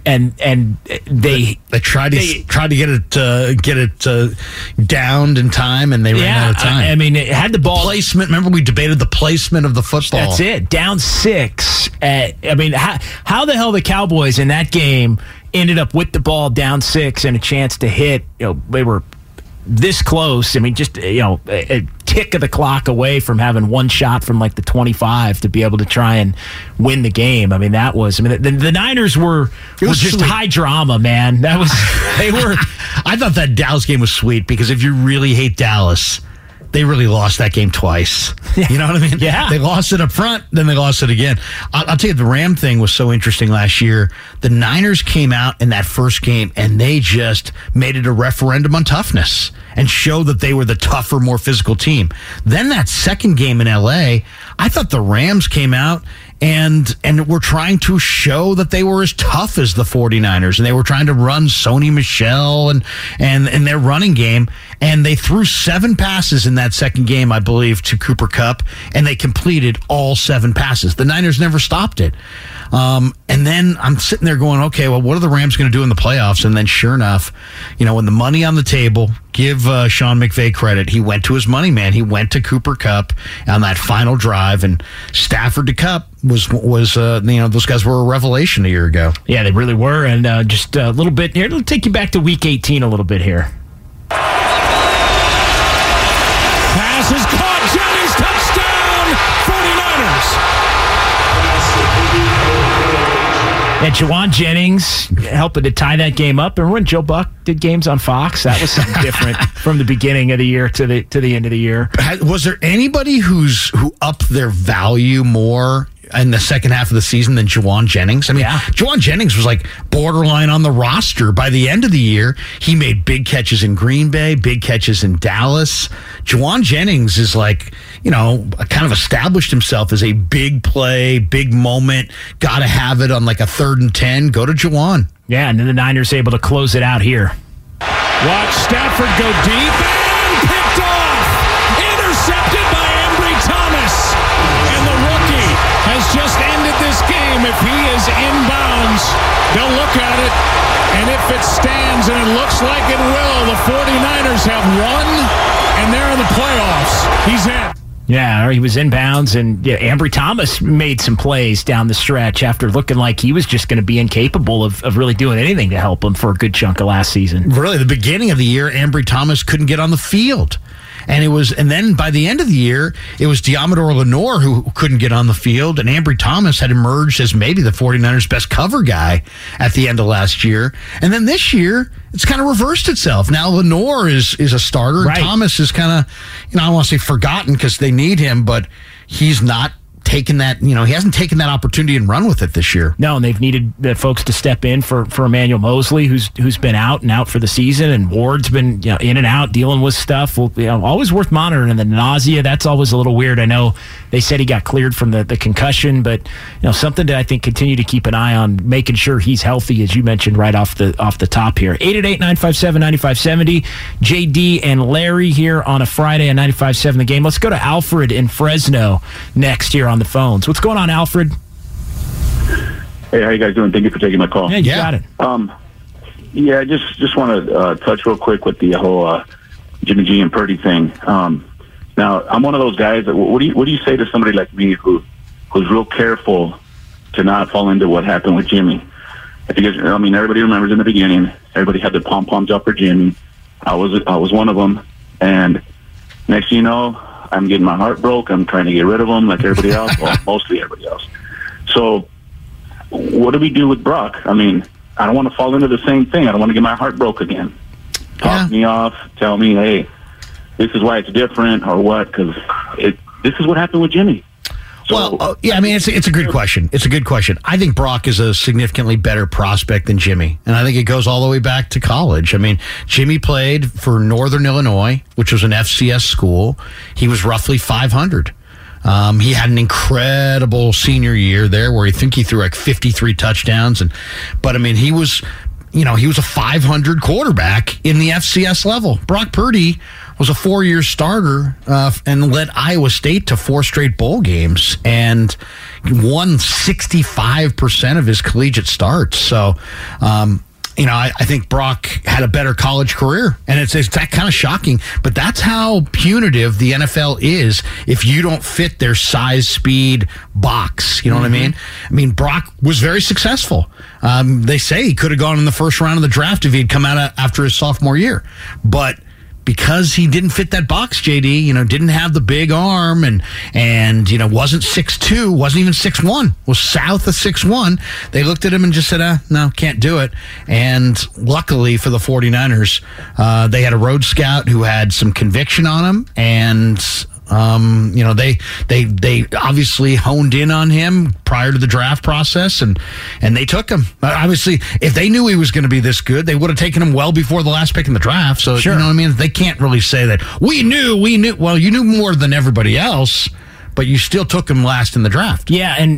and they tried to get it downed in time, and they ran out of time. I mean, it had the ball placement. Remember, we debated the placement of the football. That's it. Down 6. I mean, how the hell the Cowboys in that game ended up with the ball down 6 and a chance to hit? They were this close. I mean, just a tick of the clock away from having one shot from like the 25 to be able to try and win the game. I mean, that was. I mean, the Niners were just high drama, man. That was. They were. I thought that Dallas game was sweet because if you really hate Dallas, they really lost that game twice. You know what I mean? Yeah. They lost it up front, then they lost it again. I'll tell you, the Ram thing was so interesting last year. The Niners came out in that first game, and they just made it a referendum on toughness and showed that they were the tougher, more physical team. Then that second game in L.A., I thought the Rams came out and were trying to show that they were as tough as the 49ers, and they were trying to run Sony Michel and their running game, and they threw 7 passes in that second game, I believe, to Cooper Kupp, and they completed all 7 passes. The Niners never stopped it. And then I'm sitting there going, okay, well, what are the Rams going to do in the playoffs? And then sure enough, when the money on the table, give Sean McVay credit. He went to his money man. He went to Cooper Kupp on that final drive, and Stafford to Kupp was those guys were a revelation a year ago. Yeah, they really were. And just a little bit here, it'll take you back to Week 18 a little bit here. Pass is caught. Jennings, touchdown, 49ers. And Juwan Jennings helping to tie that game up. And when Joe Buck did games on Fox, that was something different from the beginning of the year to the end of the year. Was there anybody who upped their value more in the second half of the season than Juwan Jennings? I mean, Juwan Jennings was like borderline on the roster by the end of the year. He made big catches in Green Bay, big catches in Dallas. Juwan Jennings is like, kind of established himself as a big play, big moment, got to have it on like a 3rd and 10. Go to Juwan. Yeah, and then the Niners able to close it out here. Watch Stafford go deep and picked off. Intercepted by Ambry Thomas. And the rookie has just ended this game. If he is inbounds, they'll look at it. And if it stands, and it looks like it will, the 49ers have won, and they're in the playoffs. He's in. Yeah, he was inbounds, and Ambry Thomas made some plays down the stretch after looking like he was just going to be incapable of really doing anything to help him for a good chunk of last season. Really, the beginning of the year, Ambry Thomas couldn't get on the field. And then by the end of the year, it was Diamador Lenore who couldn't get on the field, and Ambry Thomas had emerged as maybe the 49ers' best cover guy at the end of last year. And then this year, it's kind of reversed itself. Now Lenore is a starter, and Thomas is kind of, I don't want to say forgotten because they need him, but he's not taken that, he hasn't taken that opportunity and run with it this year. No, and they've needed the folks to step in for Emmanuel Mosley, who's been out for the season, and Ward's been in and out dealing with stuff. Well, always worth monitoring. And the nausea, that's always a little weird. I know they said he got cleared from the concussion, but something to I think continue to keep an eye on, making sure he's healthy, as you mentioned right off the top here. 888-957-9570. JD and Larry here on a Friday on 95.7 The Game. Let's go to Alfred in Fresno next here on the phones. What's going on, Alfred? Hey, how you guys doing? Thank you for taking my call. Yeah, you got it. I just want to touch real quick with the whole Jimmy G and Purdy thing. Now, I'm one of those guys that what do you say to somebody like me who's real careful to not fall into what happened with Jimmy? Because everybody remembers in the beginning, everybody had their pom-poms up for Jimmy. I was one of them, and next thing you know, I'm getting my heart broke. I'm trying to get rid of him like everybody else, well, mostly everybody else. So what do we do with Brock? I don't want to fall into the same thing. I don't want to get my heart broke again. Talk me off, tell me, hey, this is why it's different or what, because this is what happened with Jimmy. So, it's a good question. It's a good question. I think Brock is a significantly better prospect than Jimmy, and I think it goes all the way back to college. Jimmy played for Northern Illinois, which was an FCS school. He was roughly 500. He had an incredible senior year there where I think he threw like 53 touchdowns, but he was a 500 quarterback in the FCS level. Brock Purdy was a 4-year starter and led Iowa State to 4 straight bowl games and won 65% of his collegiate starts. So, I think Brock had a better college career, and it's that kind of shocking. But that's how punitive the NFL is if you don't fit their size, speed box. You know what I mean? I mean, Brock was very successful. They say he could have gone in the first round of the draft if he had come out after his sophomore year. But because he didn't fit that box, JD, didn't have the big arm and wasn't 6'2", wasn't even 6'1", was south of 6'1", they looked at him and just said, no, can't do it. And luckily for the 49ers, they had a road scout who had some conviction on him, and they obviously honed in on him prior to the draft process, and they took him. Obviously, if they knew he was going to be this good, they would have taken him well before the last pick in the draft. So, sure. You know what I mean? They can't really say that we knew. Well, you knew more than everybody else, but you still took him last in the draft. Yeah, and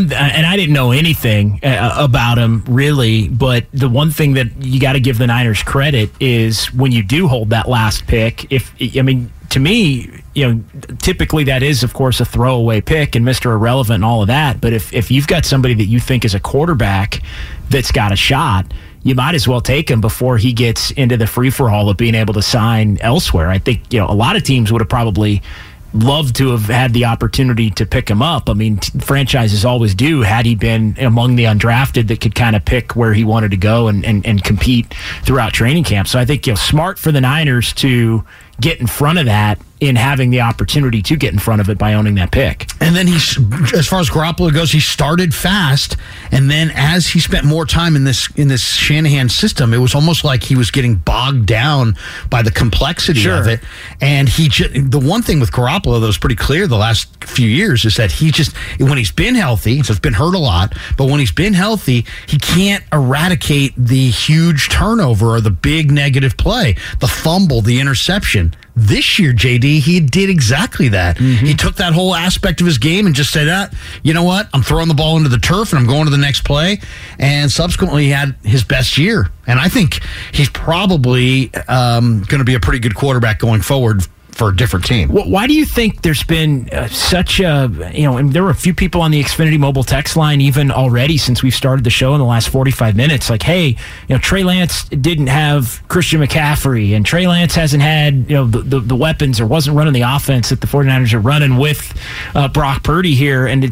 I didn't know anything about him really, but the one thing that you got to give the Niners credit is when you do hold that last pick. To me, typically that is, of course, a throwaway pick and Mr. Irrelevant and all of that. But if you've got somebody that you think is a quarterback that's got a shot, you might as well take him before he gets into the free-for-all of being able to sign elsewhere. I think, a lot of teams would have probably loved to have had the opportunity to pick him up. I mean, franchises always do, had he been among the undrafted that could kind of pick where he wanted to go and compete throughout training camp. So I think, smart for the Niners to get in front of that in having the opportunity to get in front of it by owning that pick. And then as far as Garoppolo goes, he started fast, and then as he spent more time in this Shanahan system, it was almost like he was getting bogged down by the complexity of it. And the one thing with Garoppolo that was pretty clear the last few years is that when he's been healthy, so it's been hurt a lot, but when he's been healthy, he can't eradicate the huge turnover or the big negative play, the fumble, the interception. This year, JD, he did exactly that. Mm-hmm. He took that whole aspect of his game and just said, you know what? I'm throwing the ball into the turf and I'm going to the next play. And subsequently, he had his best year. And I think he's probably going to be a pretty good quarterback going forward for a different team. Why do you think there's been such a, and there were a few people on the Xfinity mobile text line even already since we've started the show in the last 45 minutes, like, hey, Trey Lance didn't have Christian McCaffrey, and Trey Lance hasn't had, the weapons or wasn't running the offense that the 49ers are running with Brock Purdy here. And,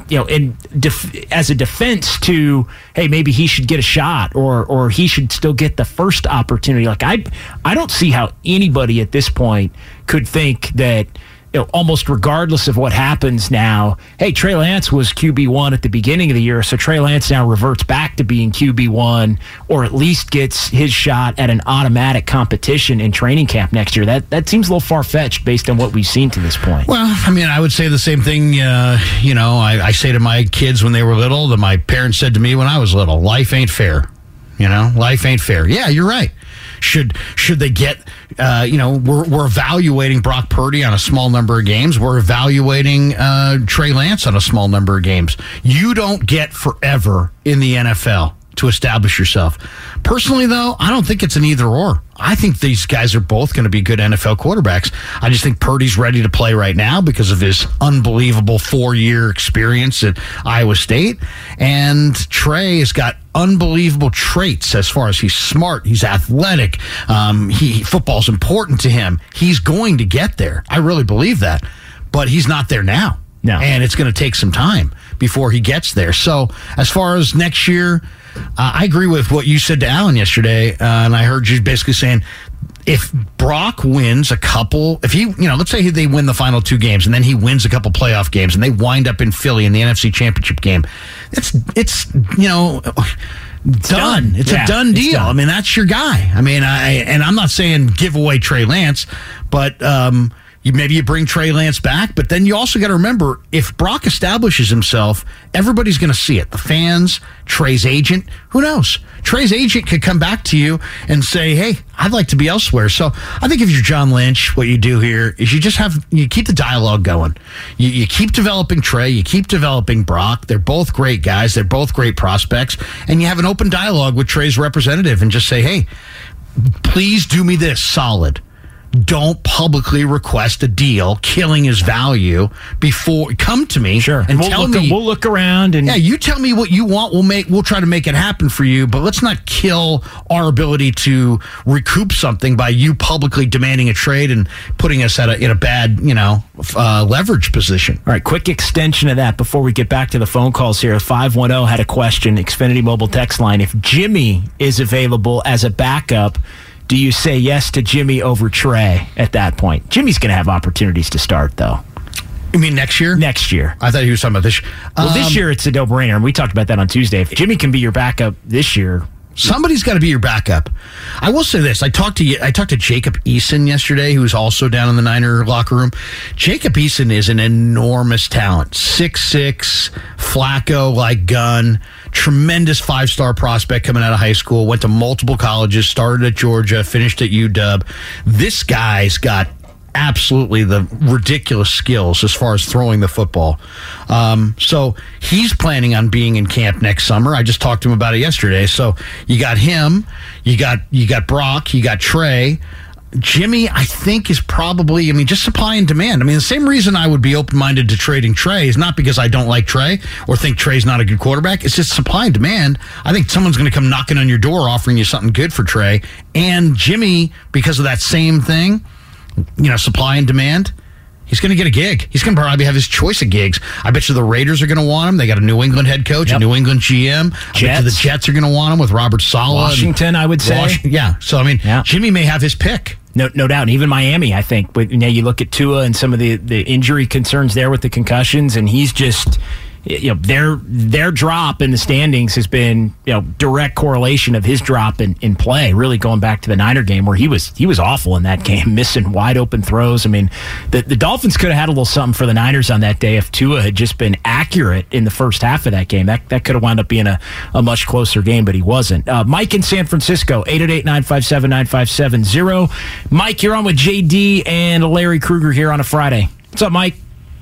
as a defense to, hey, maybe he should get a shot or he should still get the first opportunity. Like, I don't see how anybody at this point could think that, almost regardless of what happens now, hey, Trey Lance was QB1 at the beginning of the year, so Trey Lance now reverts back to being QB1 or at least gets his shot at an automatic competition in training camp next year. That seems a little far-fetched based on what we've seen to this point. Well, I would say the same thing, I say to my kids when they were little that my parents said to me when I was little, life ain't fair. Life ain't fair. Yeah, you're right. Should they get, we're evaluating Brock Purdy on a small number of games. We're evaluating Trey Lance on a small number of games. You don't get forever in the NFL to establish yourself. Personally, though, I don't think it's an either or. I think these guys are both going to be good NFL quarterbacks. I just think Purdy's ready to play right now because of his unbelievable 4-year experience at Iowa State. And Trey has got unbelievable traits as far as he's smart, he's athletic, football's important to him. He's going to get there. I really believe that. But he's not there now. No. And it's going to take some time before he gets there. So as far as next year, I agree with what you said to Alan yesterday, and I heard you basically saying if Brock wins a couple, if he, let's say they win the final 2 games and then he wins a couple playoff games and they wind up in Philly in the NFC Championship game, it's done. It's a done deal. Done. That's your guy. I'm not saying give away Trey Lance, but maybe you bring Trey Lance back, but then you also got to remember, if Brock establishes himself, everybody's going to see it. The fans, Trey's agent, who knows? Trey's agent could come back to you and say, hey, I'd like to be elsewhere. So I think if you're John Lynch, what you do here is you keep the dialogue going. You keep developing Trey, you keep developing Brock. They're both great guys. They're both great prospects. And you have an open dialogue with Trey's representative and just say, hey, please do me this solid. don't publicly request a deal, killing his value before come to me. Sure, and tell me. We'll look around and you tell me what you want. We'll try to make it happen for you. But let's not kill our ability to recoup something by you publicly demanding a trade and putting us in a bad leverage position. All right, quick extension of that before we get back to the phone calls here. 510 had a question. Xfinity Mobile text line: if Jimmy is available as a backup, do you say yes to Jimmy over Trey at that point? Jimmy's going to have opportunities to start, though. You mean next year? Next year. I thought he was talking about this year. Well, this year it's a no-brainer, and we talked about that on Tuesday. If Jimmy can be your backup this year, somebody's got to be your backup. I will say this. I talked to Jacob Eason yesterday, who's also down in the Niner locker room. Jacob Eason is an enormous talent. 6'6", Flacco-like gun, tremendous 5-star prospect coming out of high school, went to multiple colleges, started at Georgia, finished at UW. This guy's got absolutely the ridiculous skills as far as throwing the football. So he's planning on being in camp next summer. I just talked to him about it yesterday. So you got him, you got Brock, you got Trey. Jimmy, I think, is probably, just supply and demand. The same reason I would be open-minded to trading Trey is not because I don't like Trey or think Trey's not a good quarterback. It's just supply and demand. I think someone's going to come knocking on your door offering you something good for Trey. And Jimmy, because of that same thing, supply and demand, he's going to get a gig. He's going to probably have his choice of gigs. I bet you the Raiders are going to want him. They got a New England head coach, a New England GM. I bet you the Jets are going to want him with Robert Saleh. Washington, I would say. So, Jimmy may have his pick. No doubt. And even Miami, I think. But you look at Tua and some of the injury concerns there with the concussions, and he's just... their drop in the standings has been direct correlation of his drop in play, really going back to the Niner game where he was awful in that game, missing wide open throws. The Dolphins could have had a little something for the Niners on that day if Tua had just been accurate in the first half of that game. That could have wound up being a much closer game, but he wasn't. Mike in San Francisco, 888-957-9570. Mike, you're on with JD and Larry Krueger here on a Friday. What's up, Mike?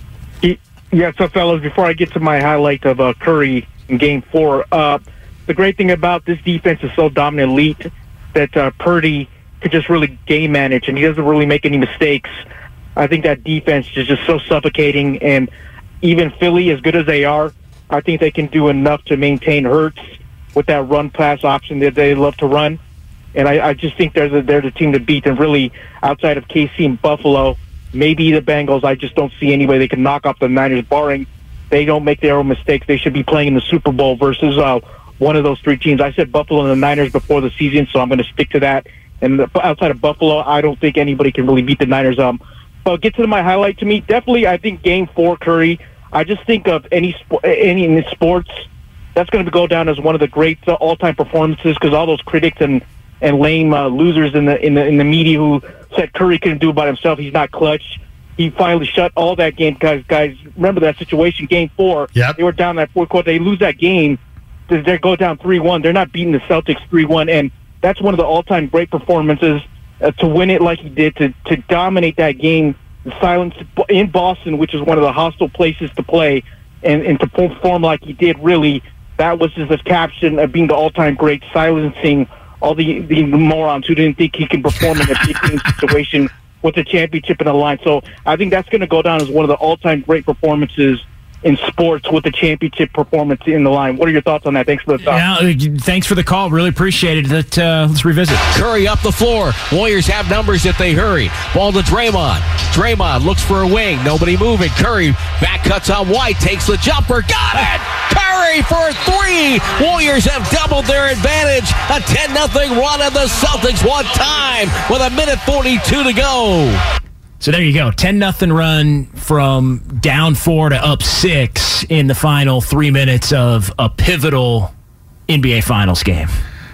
Yeah, so fellas, before I get to my highlight of Curry in Game 4, the great thing about this defense is so dominant elite that Purdy could just really game manage, and he doesn't really make any mistakes. I think that defense is just so suffocating, and even Philly, as good as they are, I think they can do enough to maintain Hurts with that run-pass option that they love to run. And I just think they're the team to beat, and really, outside of KC and Buffalo, maybe the Bengals, I just don't see any way they can knock off the Niners, barring they don't make their own mistakes. They should be playing in the Super Bowl versus one of those three teams. I said Buffalo and the Niners before the season, so I'm going to stick to that. And outside of Buffalo, I don't think anybody can really beat the Niners. But get to my highlight to me. Definitely, I think Game 4, Curry. I just think of any in sports, that's going to go down as one of the great all-time performances because all those critics and lame losers in the media who said Curry couldn't do it by himself. He's not clutch. He finally shut all that game. Guys, remember that situation, Game 4. Yep. They were down that fourth quarter. They lose that game. They go down 3-1. They're not beating the Celtics 3-1. And that's one of the all-time great performances to win it like he did, to dominate that game, silence in Boston, which is one of the hostile places to play, and to perform like he did, really, that was just a caption of being the all-time great, silencing all the morons who didn't think he can perform in a big game situation with the championship in the line. So I think that's going to go down as one of the all-time great performances in sports with the championship performance in the line. What are your thoughts on that? Thanks for the thought. Yeah, thanks for the call. Really appreciate it. Let's revisit. Curry up the floor. Warriors have numbers if they hurry. Ball to Draymond. Draymond looks for a wing. Nobody moving. Curry back cuts on White. Takes the jumper. Got it! Curry for 3. Warriors have doubled their advantage. A 10-0 run, and the Celtics want time with 1:42 to go. So there you go. 10-0 run from down 4 to up 6 in the final 3 minutes of a pivotal NBA Finals game.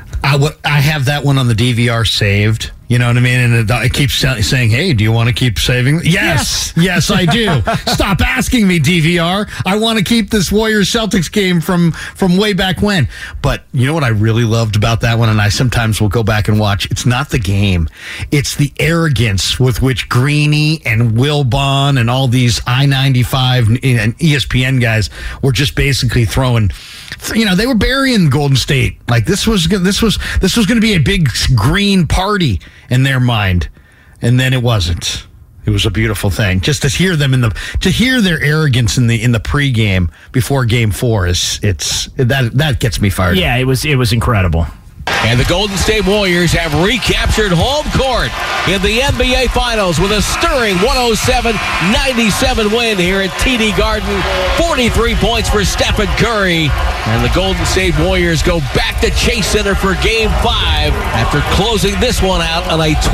I have that one on the DVR saved. You know what I mean? And it keeps saying, hey, do you want to keep saving? Yes, I do. Stop asking me, DVR. I want to keep this Warriors-Celtics game from way back when. But you know what I really loved about that one, and I sometimes will go back and watch? It's not the game. It's the arrogance with which Greeny and Wilbon and all these I-95 and ESPN guys were just basically throwing... they were burying Golden State. Like this was going to be a big green party in their mind. and then it wasn't. It was a beautiful thing. Just to hear them to hear their arrogance in the pregame before Game 4 that gets me fired. Yeah, it was incredible. And the Golden State Warriors have recaptured home court in the NBA Finals with a stirring 107-97 win here at TD Garden. 43 points for Stephen Curry. And the Golden State Warriors go back to Chase Center for Game 5 after closing this one out on a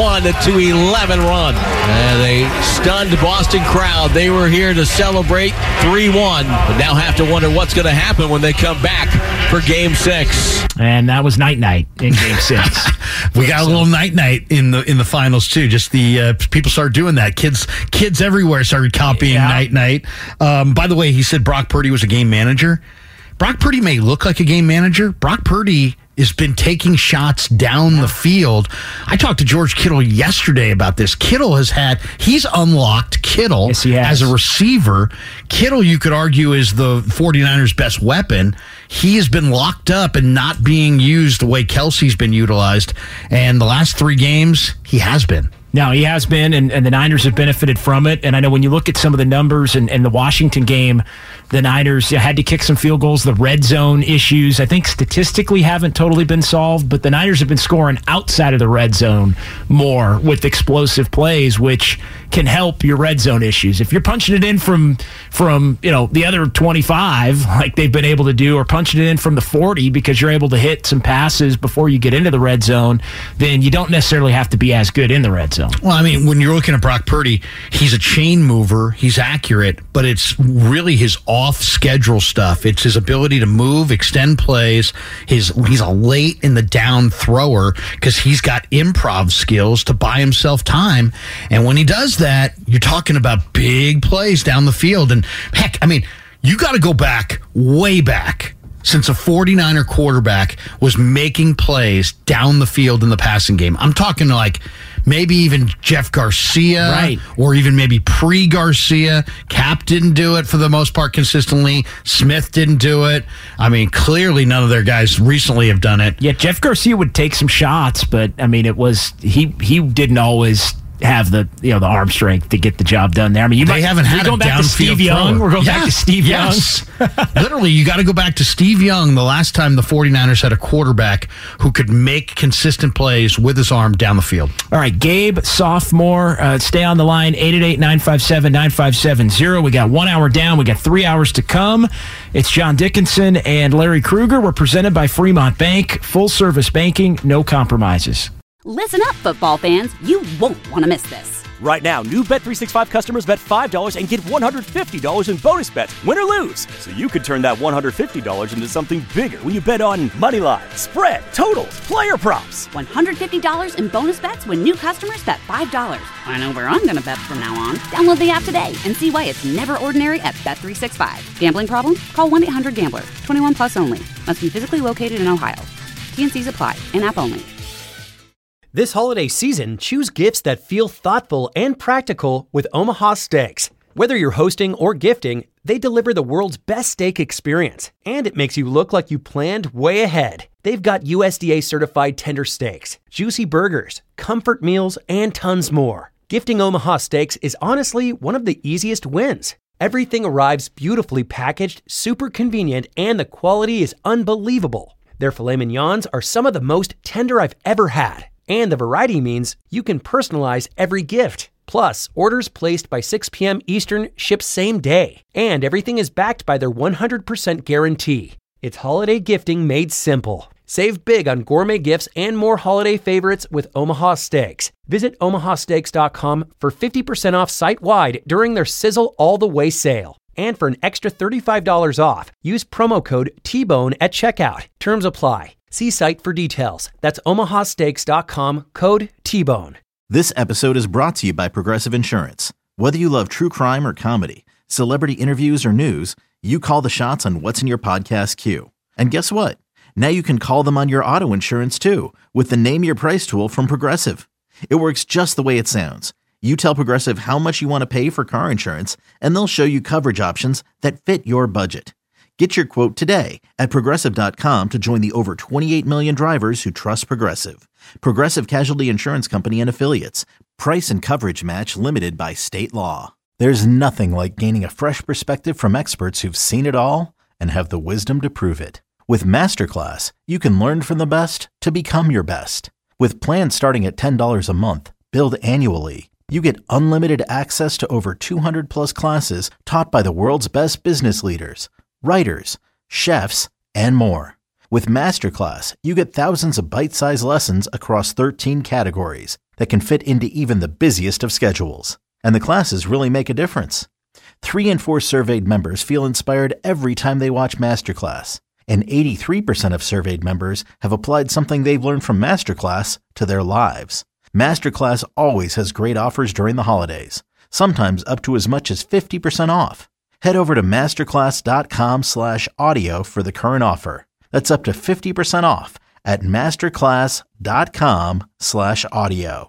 21-11 run. And they stunned Boston crowd. They were here to celebrate 3-1, but now have to wonder what's going to happen when they come back for Game 6. And that was night-night in Game 6. We got a little night-night in the finals, too. Just the people started doing that. Kids everywhere started copying night-night. By the way, he said Brock Purdy was a game manager. Brock Purdy may look like a game manager. Brock Purdy has been taking shots down the field. I talked to George Kittle yesterday about this. He's unlocked Kittle as a receiver. Kittle, you could argue, is the 49ers' best weapon. He has been locked up and not being used the way Kelsey's been utilized. And the last 3 games, he has been. No, he has been, and the Niners have benefited from it. And I know when you look at some of the numbers and the Washington game, the Niners had to kick some field goals. The red zone issues, I think, statistically haven't totally been solved, but the Niners have been scoring outside of the red zone more with explosive plays, which can help your red zone issues. If you're punching it in from the other 25, like they've been able to do, or punching it in from the 40 because you're able to hit some passes before you get into the red zone, then you don't necessarily have to be as good in the red zone. Well, I mean, when you're looking at Brock Purdy, he's a chain mover. He's accurate, but it's really his off-schedule stuff. It's his ability to move, extend plays. He's a late in the down thrower because he's got improv skills to buy himself time. And when he does that, you're talking about big plays down the field. And heck, I mean, you got to go way back since a 49er quarterback was making plays down the field in the passing game. I'm talking like maybe even Jeff Garcia, right, or even maybe pre-Garcia. Cap didn't do it for the most part consistently. Smith didn't do it. I mean, clearly none of their guys recently have done it. Yeah, Jeff Garcia would take some shots, but I mean, it was he didn't always have the arm strength to get the job done there. I mean, haven't had going back to Steve Young. We're going back to Steve Young. Literally, you got to go back to Steve Young. The last time the 49ers had a quarterback who could make consistent plays with his arm down the field. All right, Gabe, sophomore, stay on the line. 888-957-9570. We got 1 hour down. We got 3 hours to come. It's John Dickinson and Larry Krueger. We're presented by Fremont Bank. Full service banking, no compromises. Listen up, football fans. You won't want to miss this. Right now, new Bet365 customers bet $5 and get $150 in bonus bets, win or lose. So you could turn that $150 into something bigger when you bet on money line, spread, totals, player props. $150 in bonus bets when new customers bet $5. I know where I'm going to bet from now on. Download the app today and see why it's never ordinary at Bet365. Gambling problem? Call 1-800-GAMBLER. 21 plus only. Must be physically located in Ohio. T&Cs apply. In-app only. This holiday season, choose gifts that feel thoughtful and practical with Omaha Steaks. Whether you're hosting or gifting, they deliver the world's best steak experience, and it makes you look like you planned way ahead. They've got USDA certified tender steaks, juicy burgers, comfort meals, and tons more. Gifting Omaha Steaks is honestly one of the easiest wins. Everything arrives beautifully packaged, super convenient, and the quality is unbelievable. Their filet mignons are some of the most tender I've ever had. And the variety means you can personalize every gift. Plus, orders placed by 6 p.m. Eastern ship same day. And everything is backed by their 100% guarantee. It's holiday gifting made simple. Save big on gourmet gifts and more holiday favorites with Omaha Steaks. Visit omahasteaks.com for 50% off site-wide during their Sizzle All the Way sale. And for an extra $35 off, use promo code TBONE at checkout. Terms apply. See site for details. That's omahasteaks.com, code TBONE. This episode is brought to you by Progressive Insurance. Whether you love true crime or comedy, celebrity interviews or news, you call the shots on what's in your podcast queue. And guess what? Now you can call them on your auto insurance too with the Name Your Price tool from Progressive. It works just the way it sounds. You tell Progressive how much you want to pay for car insurance, and they'll show you coverage options that fit your budget. Get your quote today at Progressive.com to join the over 28 million drivers who trust Progressive. Progressive Casualty Insurance Company and Affiliates. Price and coverage match limited by state law. There's nothing like gaining a fresh perspective from experts who've seen it all and have the wisdom to prove it. With Masterclass, you can learn from the best to become your best. With plans starting at $10 a month, billed annually, you get unlimited access to over 200 plus classes taught by the world's best business leaders, writers, chefs, and more. With Masterclass, you get thousands of bite-sized lessons across 13 categories that can fit into even the busiest of schedules. And the classes really make a difference. 3 in 4 surveyed members feel inspired every time they watch Masterclass. And 83% of surveyed members have applied something they've learned from Masterclass to their lives. Masterclass always has great offers during the holidays, sometimes up to as much as 50% off. Head over to masterclass.com/audio for the current offer. That's up to 50% off at masterclass.com/audio.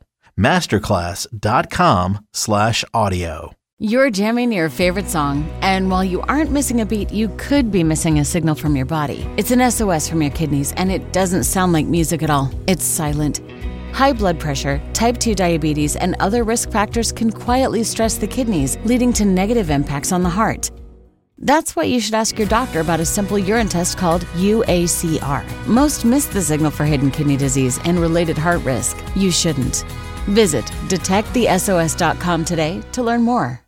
masterclass.com/audio. You're jamming your favorite song, and while you aren't missing a beat, you could be missing a signal from your body. It's an SOS from your kidneys, and it doesn't sound like music at all. It's silent. High blood pressure, type 2 diabetes, and other risk factors can quietly stress the kidneys, leading to negative impacts on the heart. That's why you should ask your doctor about a simple urine test called UACR. Most miss the signal for hidden kidney disease and related heart risk. You shouldn't. Visit detectthesos.com today to learn more.